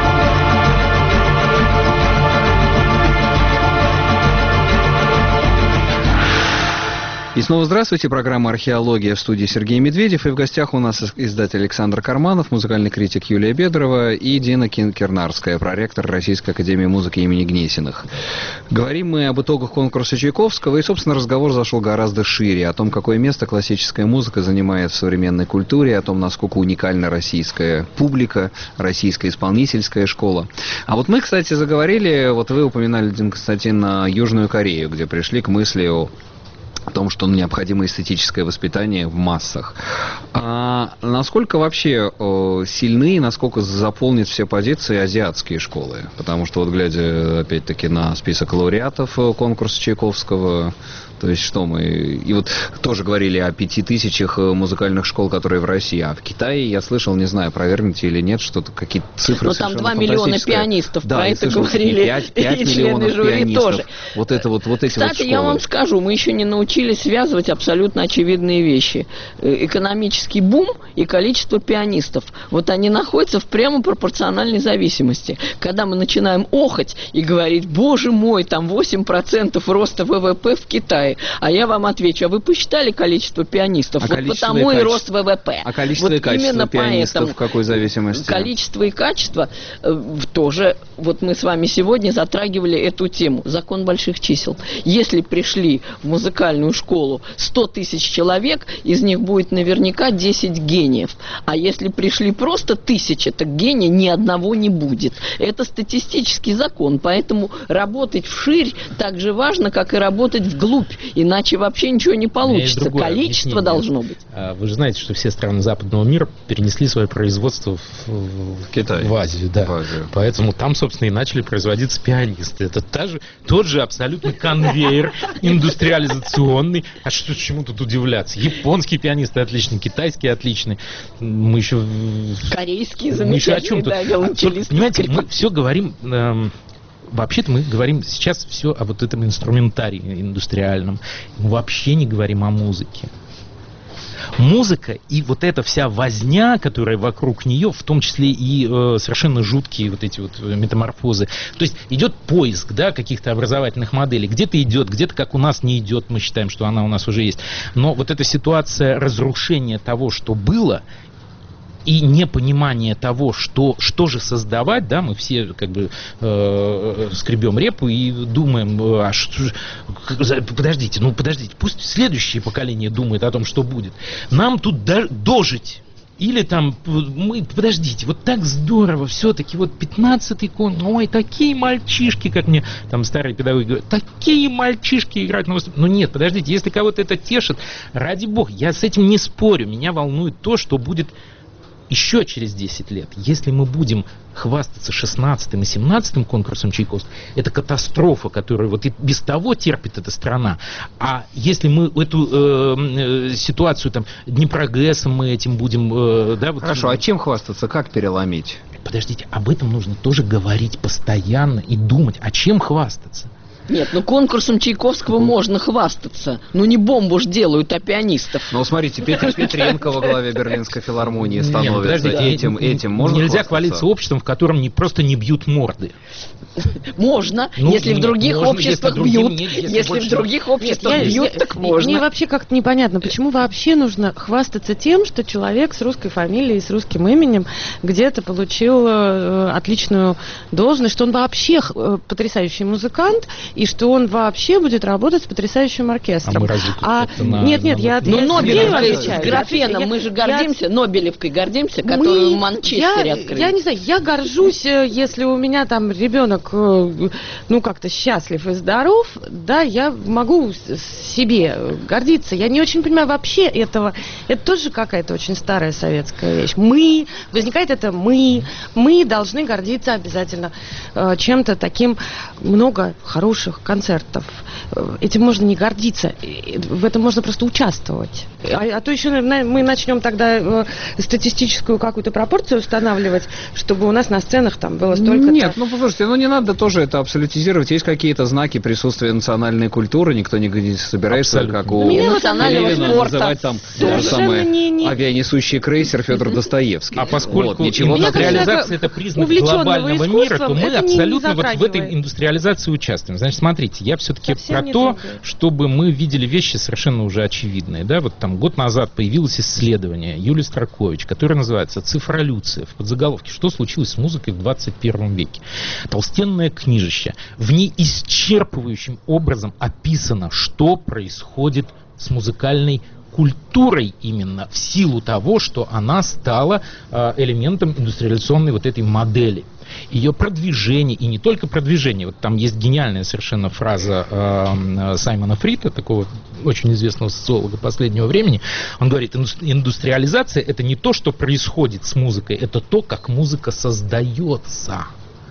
И снова здравствуйте. Программа «Археология», в студии Сергей Медведев. И в гостях у нас издатель Александр Карманов, музыкальный критик Юлия Бедрова и Дина Кернарская, проректор Российской академии музыки имени Гнесиных. Говорим мы об итогах конкурса Чайковского, и, собственно, разговор зашел гораздо шире. О том, какое место классическая музыка занимает в современной культуре, о том, насколько уникальна российская публика, российская исполнительская школа. А вот мы, кстати, заговорили, вот вы упоминали, Дина Константиновна, Южную Корею, где пришли к мысли о о том, что необходимо эстетическое воспитание в массах. А насколько вообще о, сильны, насколько заполнят все позиции азиатские школы? Потому что, вот глядя, опять-таки, на список лауреатов конкурса Чайковского, то есть что мы... И вот тоже говорили о пяти тысячах музыкальных школ, которые в России. А в Китае, я слышал, не знаю, проверните или нет, что-то какие-то цифры но там два миллиона пианистов, да, про это слышал, говорили пять, пять и члены жюри пианистов. тоже. Вот это вот, вот эти Кстати, вот школы. я вам скажу, мы еще не научились связывать абсолютно очевидные вещи. Экономический бум и количество пианистов. Вот они находятся в прямо пропорциональной зависимости. Когда мы начинаем охать и говорить, боже мой, там восемь процентов роста ВВП в Китае, а я вам отвечу, а вы посчитали количество пианистов? А вот количество потому и, и качество. рост ВВП. А количество вот и качество именно пианистов поэтому в какой зависимости? Количество и качество э, тоже, вот мы с вами сегодня затрагивали эту тему. Закон больших чисел. Если пришли в музыкальную школу сто тысяч человек, из них будет наверняка десять гениев. А если пришли просто тысячи, так гения ни одного не будет. Это статистический закон. Поэтому работать вширь так же важно, как и работать вглубь. Иначе вообще ничего не получится. Количество должно быть. Вы же знаете, что все страны западного мира перенесли свое производство в, в Китай, в Азию, да. В Азию. Поэтому там, собственно, и начали производиться пианисты. Это та же, тот же абсолютно конвейер индустриализационный. А что, чему тут удивляться? Японские пианисты отличные, китайские отличные. Мы еще... Корейские мы еще о чем тут? Да, Понимаете, мы все говорим... Эм, вообще-то мы говорим сейчас все о вот этом инструментарии индустриальном. Мы вообще не говорим о музыке. Музыка и вот эта вся возня, которая вокруг нее, в том числе и э, совершенно жуткие вот эти вот метаморфозы. То есть идет поиск, да, каких-то образовательных моделей. Где-то идет, где-то как у нас не идет, мы считаем, что она у нас уже есть. Но вот эта ситуация разрушения того, что было, и непонимание того, что, что же создавать, да, мы все как бы э, скребем репу и думаем, а что, подождите, ну подождите, пусть следующее поколение думает о том, что будет. Нам тут до, дожить. Или там, мы, подождите, вот так здорово, все-таки вот пятнадцатый кон, ой, такие мальчишки, как мне там старые педагоги говорят, такие мальчишки играют на выступлениях. Ну нет, подождите, если кого-то это тешит, ради бога, я с этим не спорю, меня волнует то, что будет еще через десять лет. Если мы будем хвастаться шестнадцатым и семнадцатым конкурсом Чайковского, это катастрофа, которую вот и без того терпит эта страна. А если мы эту э, э, ситуацию там Днепрогэсом мы этим будем... Э, да, вот, Хорошо, а чем хвастаться, как переломить? Подождите, об этом нужно тоже говорить постоянно и думать, а чем хвастаться? Нет, ну конкурсом Чайковского можно хвастаться. Ну не бомбу ж делают, а пианистов. Ну смотрите, Петр Петренко во главе Берлинской филармонии становится. Нет, этим, этим можно Нельзя хвастаться? хвалиться обществом, в котором не, просто не бьют морды. Можно, Ну, если нет, в других можно, обществах если другим бьют. нет, если Если больше- в других обществах Я- бьют, я- так Мне можно. вообще как-то непонятно, почему вообще нужно хвастаться тем, что человек с русской фамилией, с русским именем где-то получил э, отличную должность, что он вообще э, потрясающий музыкант, и что он вообще будет работать с потрясающим оркестром. А мы разве А, как-то на- нет, нет, на- я... Ну, я Нобелевкой Сергею с отвечаю. графеном Я- мы же я- гордимся, Нобелевкой гордимся, которую Мы- в Манчестере я, открыли. я не знаю, я горжусь, э, если у меня там ребенок, э, ну, как-то счастлив и здоров, да, я могу с- себе гордиться. Я не очень понимаю вообще этого. Это тоже какая-то очень старая советская вещь. Мы, возникает это мы, мы должны гордиться обязательно э, чем-то таким. Много хороших концертов. Э, Этим можно не гордиться, э, в этом можно просто участвовать. А, а то еще наверное, мы начнем тогда э, статистическую какую-то пропорцию устанавливать, чтобы у нас на сценах там было столько-то. Нет, ну послушайте, ну не надо тоже это абсолютизировать. Есть какие-то знаки присутствия национальной культуры. Никто не не собирается, Абсолютно. как у Ну, меня вот национального Левина, спорта. называть там то же Совершенно самое не- не- авианесущий крейсер Федор Достоевский. А поскольку Вот, ничего Я такого. индустриализация это признак увлеченного глобального мира, то искусством, мы это не- не абсолютно вот в этой затрагивает. индустриализации участвуем. Значит, смотрите, я все-таки Совсем про не то, трогает. чтобы мы видели вещи совершенно уже очевидные. Да? Вот там год назад появилось исследование Юлии Строкович, которое называется «Цифролюция» в подзаголовке «Что случилось с музыкой в двадцать первом веке?». Толстенное книжище. В ней исчерпывающим образом описано, что происходит с музыкальной культурой именно в силу того, что она стала э, элементом индустриализационной вот этой модели. Ее продвижение, и не только продвижение, вот там есть гениальная совершенно фраза э, Саймона Фрита, такого очень известного социолога последнего времени. Он говорит, индустриализация — это не то, что происходит с музыкой, это то, как музыка создается.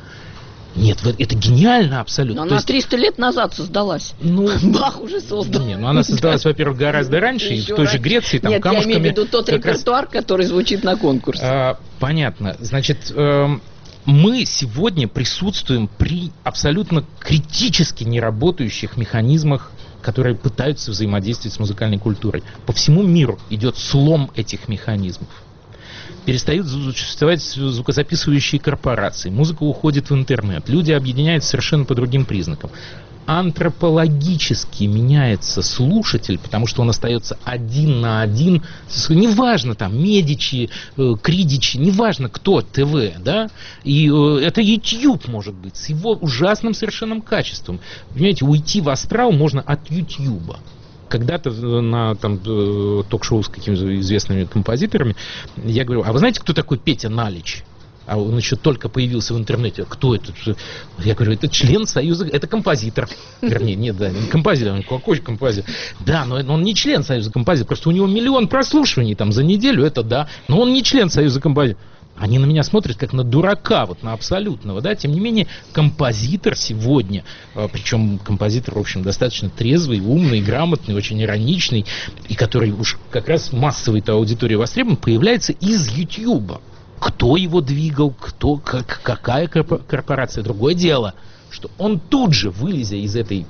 Нет, это гениально абсолютно. Но То она есть, триста лет назад создалась. ну, Бах уже создал. не, ну она создалась, во-первых, гораздо раньше, и в Еще той же раньше. Греции, там Нет, я камушками... имею в виду тот как раз- репертуар, который звучит на конкурсе. А, понятно. Значит, эм, мы сегодня присутствуем при абсолютно критически неработающих механизмах, которые пытаются взаимодействовать с музыкальной культурой. По всему миру идет слом этих механизмов. Перестают существовать звукозаписывающие корпорации, музыка уходит в интернет, люди объединяются совершенно по другим признакам. Антропологически меняется слушатель, потому что он остается один на один, с- неважно там Медичи, э, Кридичи, неважно кто, ТВ, да, и э, это YouTube может быть с его ужасным совершенным качеством. Понимаете, уйти в астрал можно от YouTube. Когда-то на там, э, ток-шоу с какими-то известными композиторами я говорю, а вы знаете, кто такой Петя Налич? А он еще только появился в интернете. Кто это? Я говорю, это член Союза, это композитор. Вернее, нет, да, не композитор. Он какой же композитор? Да, но он не член Союза композиторов. Просто у него миллион прослушиваний там за неделю, это да. Но он не член Союза композиторов. Они на меня смотрят как на дурака, вот на абсолютного, да, тем не менее, композитор сегодня, а, причем композитор, в общем, достаточно трезвый, умный, грамотный, очень ироничный, и который уж как раз массовой-то аудитории востребован, появляется из Ютьюба. Кто его двигал, кто, как, какая корпорация, другое дело. что он тут же, вылезя из этой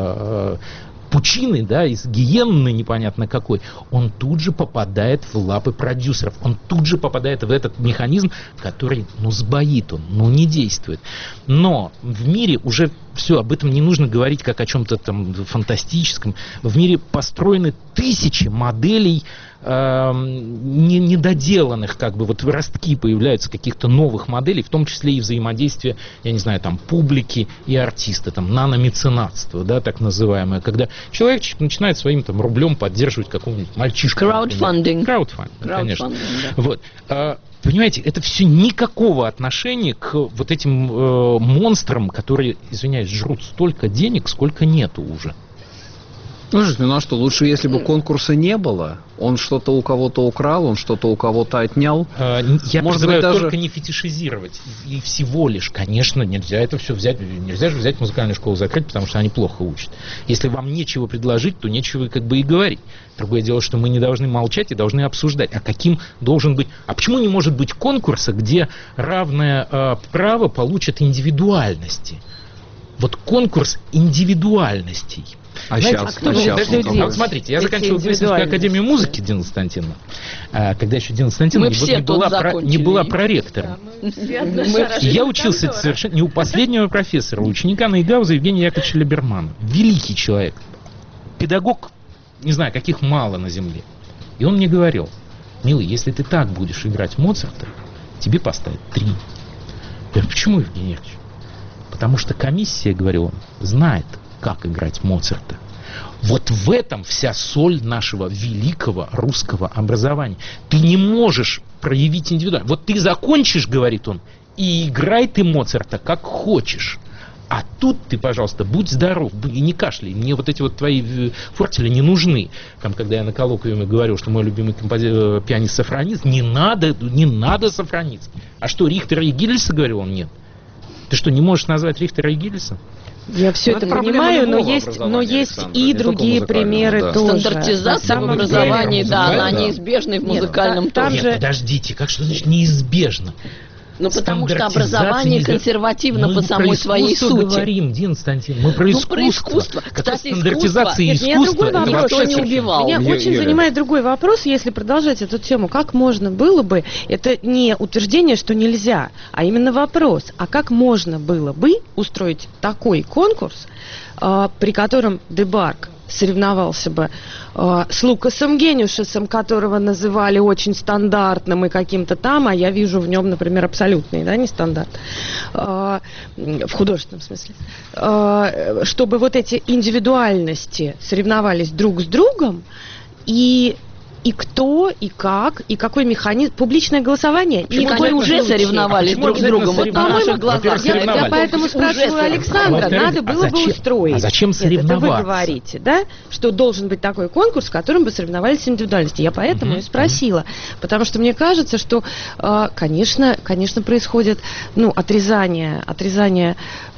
э, пучины, да, из гиенны непонятно какой, он тут же попадает в лапы продюсеров, он тут же попадает в этот механизм, который, ну, сбоит он, ну, не действует. Но в мире уже все, об этом не нужно говорить как о чем-то там фантастическом. В мире построены тысячи моделей э, не, недоделанных, как бы, вот ростки появляются каких-то новых моделей, в том числе и взаимодействия, я не знаю, там, публики и артиста, там, наномеценатство, да, так называемое, когда человек начинает своим там рублем поддерживать какого-нибудь мальчишку. Краудфандинг. Краудфандинг, конечно. Да. Вот. Понимаете, это все никакого отношения к вот этим э, монстрам, которые, извиняюсь, жрут столько денег, сколько нету уже. Слушайте, ну а что, лучше, если бы конкурса не было, он что-то у кого-то украл, он что-то у кого-то отнял. А, я Может призываю быть, даже... только не фетишизировать. И всего лишь, конечно, нельзя это все взять. Нельзя же взять музыкальную школу закрыть, потому что они плохо учат. Если вам нечего предложить, то нечего как бы и говорить. Другое дело, что мы не должны молчать и должны обсуждать, а каким должен быть... А почему не может быть конкурса, где равное э, право получат индивидуальности? Вот конкурс индивидуальностей. А Знаете, сейчас, а а сейчас ну, вот смотрите, я заканчивал Пресненскую академию музыки, Дина Константиновна, когда еще Дина Константиновна не, не, была про, не была проректором. Да, я учился совершенно не у последнего профессора, у ученика Нейгауза Евгения Яковлевича Либермана. Великий человек, педагог, не знаю, каких мало на земле. И он мне говорил: милый, если ты так будешь играть Моцарта, тебе поставят три. Я говорю: почему, Евгений Яковлевич? Потому что комиссия, говорил он, знает, как играть Моцарта. Вот в этом вся соль нашего великого русского образования. Ты не можешь проявить индивидуально. Вот ты закончишь, говорит он, и играй ты Моцарта как хочешь. А тут ты, пожалуйста, будь здоров и не кашляй. Мне вот эти вот твои фортели не нужны. Там, когда я на коллоквиуме говорил, что мой любимый компози... пианист Сафроницкий, не надо, не надо Сафроницкий. А что, Рихтера и Гильса, говорил он, нет? Ты что, не можешь назвать Рихтера и Гильса? Я все это понимаю, но есть, но есть и другие примеры да. тоже. Стандартизация в образовании, да, она да. неизбежна в музыкальном Нет, там тоже. Же... Нет, подождите, как что значит неизбежно? Ну, потому что образование консервативно по самой своей сути. Мы говорим, Дина Константиновна, мы про искусство. Ну, про искусство. Кстати, стандартизация искусства. Никто не убивал. Меня Ю- очень Юля. занимает другой вопрос, если продолжать эту тему. Как можно было бы, это не утверждение, что нельзя, а именно вопрос, а как можно было бы устроить такой конкурс, э, при котором Дебарк соревновался бы э, с Лукасом Гениушесом, которого называли очень стандартным и каким-то там, а я вижу в нем, например, абсолютный, да, не стандарт, э, в художественном смысле, э, чтобы вот эти индивидуальности соревновались друг с другом, и и кто, и как, и какой механизм. Публичное голосование. И мы уже соревновались а друг с другом. Вот на наших глазах. Я, я поэтому спрашиваю Александра, надо было а бы устроить. А зачем соревноваться? Нет, это вы говорите, да, что должен быть такой конкурс, в котором бы соревновались индивидуальности. Я поэтому uh-huh, и спросила. Uh-huh. Потому что мне кажется, что, э, конечно, конечно, происходит, ну, отрезание, отрезание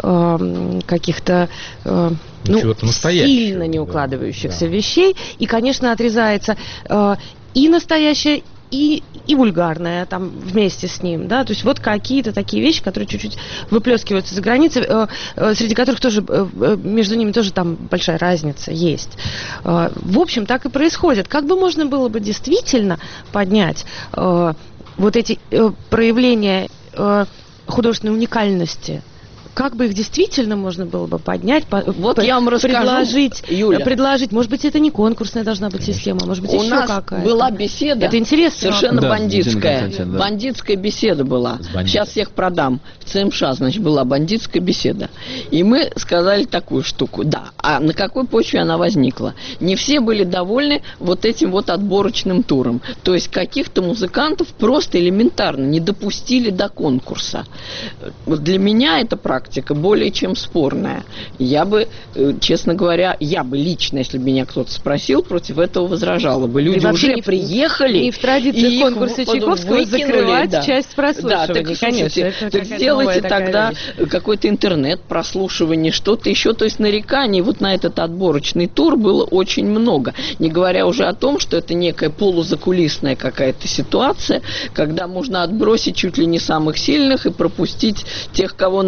э, каких-то... Э, ну, сильно не укладывающихся да. вещей. И, конечно, отрезается э, и настоящее, и, и вульгарное там вместе с ним. Да? То есть вот какие-то такие вещи, которые чуть-чуть выплескиваются за границей, э, э, среди которых тоже, э, между ними тоже там большая разница есть. Э, в общем, так и происходит. Как бы можно было бы действительно поднять э, вот эти э, проявления э, художественной уникальности, как бы их действительно можно было бы поднять, вот по, я вам предложить, Юля. предложить. Может быть, это не конкурсная должна быть система, может быть, у еще нас какая-то. Была беседа. Это интересно. Совершенно да, бандитская. да. Бандитская беседа была. Сейчас всех продам. В ЦМШ, значит, была бандитская беседа. И мы сказали такую штуку. Да. А на какой почве она возникла? Не все были довольны вот этим вот отборочным туром. То есть каких-то музыкантов просто элементарно не допустили до конкурса. Для меня это практика более чем спорная. Я бы, честно говоря, я бы лично, если бы меня кто-то спросил, против этого возражала бы. Люди уже не приехали. И в традиции конкурса Чайковского закрывать да. часть прослушивания. Да, так, конечно. Это так сделайте тогда какой-то интернет-прослушивание, что-то еще. То есть нареканий вот на этот отборочный тур было очень много. Не говоря уже о том, что это некая полузакулисная какая-то ситуация, когда можно отбросить чуть ли не самых сильных и пропустить тех, кого надо.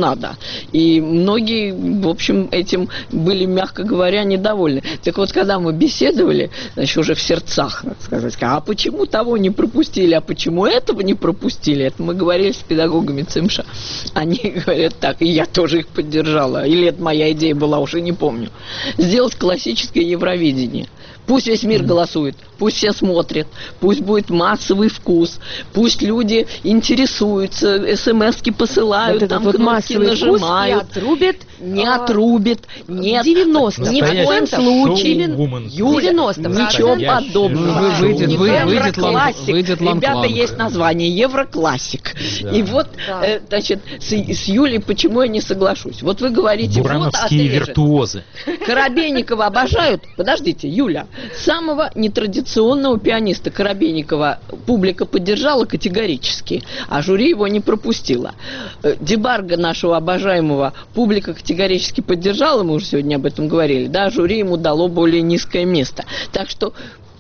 И многие, в общем, этим были, мягко говоря, недовольны. Так вот, когда мы беседовали, значит, уже в сердцах, так сказать, а почему того не пропустили, а почему этого не пропустили, это мы говорили с педагогами ЦМШ. Они говорят так, и я тоже их поддержала. Или это моя идея была, уже не помню. Сделать классическое Евровидение. Пусть весь мир голосует, пусть все смотрят, пусть будет массовый вкус, пусть люди интересуются, смс-ки посылают, вот там вот кнопки нажимают. Не отрубит, не а, отрубит, нет, девяносто ни в коем случае. Юля, ничего подобного. Выйдет, выйдет, Евроклассик. выйдет Ребята, есть название Евроклассик. Да. И вот, да. э, значит, с, с Юлей почему я не соглашусь? Вот вы говорите, бурановские вот, виртуозы. Коробейникова обожают. Подождите, Юля, самого нетрадиционного пианиста Коробейникова публика поддержала категорически, а жюри его не пропустила. Дебарга нашего обожаемого публика категорически поддержала, мы уже сегодня об этом говорили, да, жюри ему дало более низкое место. Так что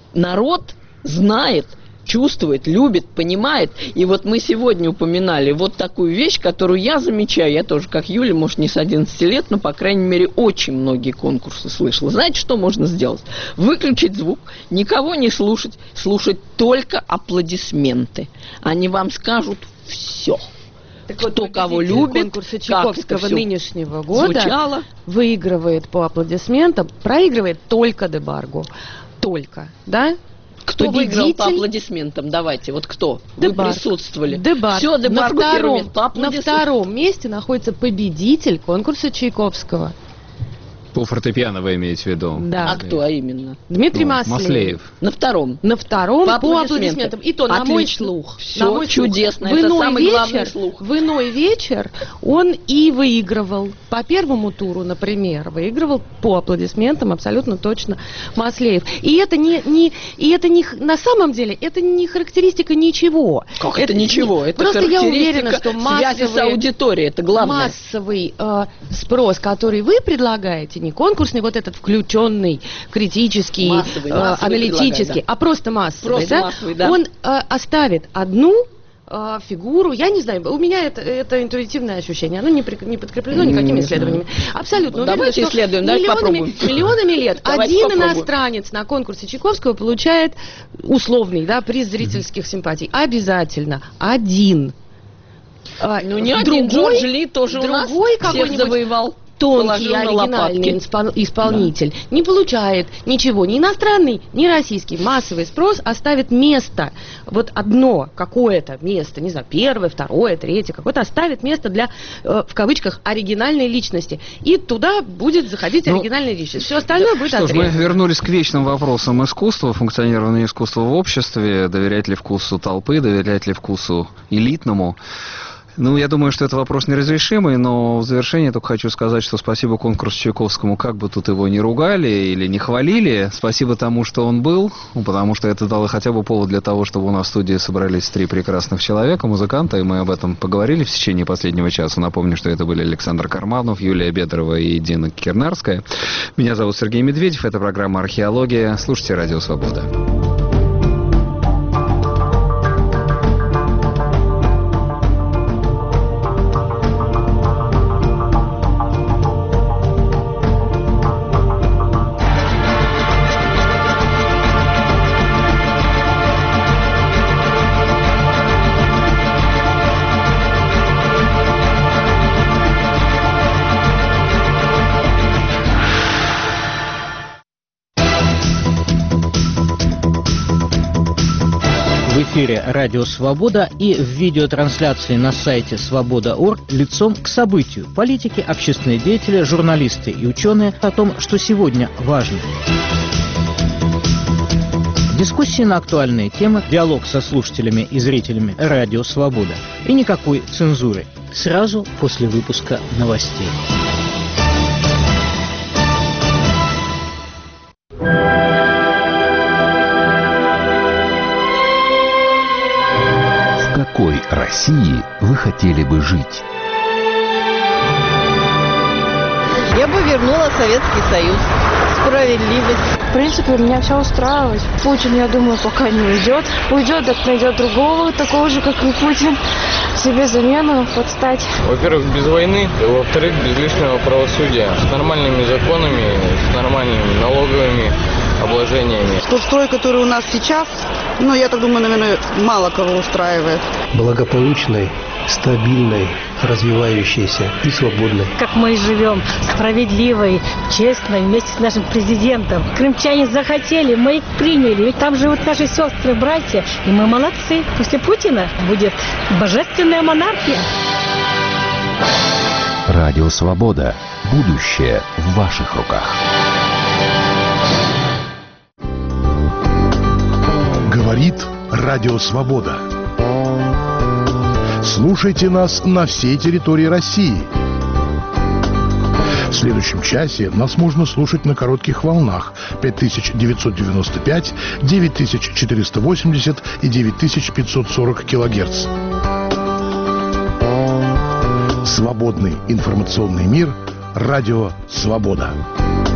народ знает, чувствует, любит, понимает. И вот мы сегодня упоминали вот такую вещь, которую я замечаю, я тоже, как Юля, может, не с одиннадцати лет, но, по крайней мере, очень многие конкурсы слышала. Знаете, что можно сделать? Выключить звук, никого не слушать, слушать только аплодисменты. Они вам скажут все. Так кто вот, кого любит, конкурса Чайковского нынешнего года звучало. Выигрывает по аплодисментам, проигрывает только Дебаргу. Только, да? Кто Победитель? выиграл по аплодисментам? Давайте, вот кто? Дебарг. Вы присутствовали. Дебарг. Все, Дебаргу на втором, место, по на втором месте находится победитель конкурса Чайковского. По фортепиано вы имеете в виду? Да. А кто, а именно? Дмитрий Ну, Маслеев. Маслеев. На втором. На втором по по аплодисментам. аплодисментам. И то на Отлично. мой слух. Все на мой чудесно. Слух. Это В иной самый вечер, главный слух. В иной вечер он и выигрывал. По первому туру, например, выигрывал по аплодисментам абсолютно точно Маслеев. И это не, не, и это не на самом деле, это не характеристика ничего. Как это, это ничего? Это просто я уверена, что связи с аудиторией, это главное. Массовый э, спрос, который вы предлагаете, не конкурсный, вот этот включенный, критический, массовый, э, массовый аналитический, да. а просто массовый, просто да? массовый, да. Он э, оставит одну э, фигуру, я не знаю, у меня это, это интуитивное ощущение, оно не, при, не подкреплено никакими не исследованиями. Абсолютно уверена, давайте что исследуем, давайте миллионами, попробуем. миллионами лет Давайте один попробуем. иностранец на конкурсе Чайковского получает условный, да, приз зрительских симпатий. Обязательно. Один. Ну не другой, один, Джордж Ли тоже у нас другой всех завоевал. Тонкий оригинальный исполнитель да. не получает ничего, ни иностранный, ни российский. Массовый спрос оставит место, вот одно какое-то место, не знаю, первое, второе, третье, какое-то оставит место для, э, в кавычках, оригинальной личности. И туда будет заходить ну, оригинальная личность. Все остальное будет что отрезано. Ж, мы вернулись к вечным вопросам искусства, функционирования искусства в обществе, доверять ли вкусу толпы, доверять ли вкусу элитному. Ну, я думаю, что это вопрос неразрешимый, но в завершение только хочу сказать, что спасибо конкурсу Чайковскому, как бы тут его ни ругали или не хвалили, спасибо тому, что он был, потому что это дало хотя бы повод для того, чтобы у нас в студии собрались три прекрасных человека, музыканта, и мы об этом поговорили в течение последнего часа. Напомню, что это были Александр Карманов, Юлия Бедрова и Дина Кирнарская. Меня зовут Сергей Медведев, это программа «Археология». Слушайте «Радио Свобода». В эфире «Радио Свобода» и в видеотрансляции на сайте свобода точка орг лицом к событию. Политики, общественные деятели, журналисты и ученые о том, что сегодня важно. Дискуссии на актуальные темы, диалог со слушателями и зрителями «Радио Свобода». И никакой цензуры. Сразу после выпуска новостей. В какой России вы хотели бы жить? Я бы вернула Советский Союз. Справедливость. В принципе, меня все устраивает. Путин, я думаю, пока не уйдет. Уйдет, так найдет другого, такого же, как и Путин. себе замену под стать. Во-первых, без войны, во-вторых, без лишнего правосудия, с нормальными законами, с нормальными налоговыми обложениями. Тот строй, который у нас сейчас, ну, я так думаю, наверное, мало кого устраивает. Благополучной, стабильной, развивающейся и свободной. Как мы и живем, справедливой, честной, вместе с нашим президентом. Крымчане захотели, мы их приняли. Ведь там живут наши сестры, братья, и мы молодцы. После Путина будет божественная монархия. Радио «Свобода». Будущее в ваших руках. Говорит Радио «Свобода». Слушайте нас на всей территории России. В следующем часе нас можно слушать на коротких волнах пять тысяч девятьсот девяносто пять, девять тысяч четыреста восемьдесят и девять тысяч пятьсот сорок килогерц. Свободный информационный мир. Радио «Свобода».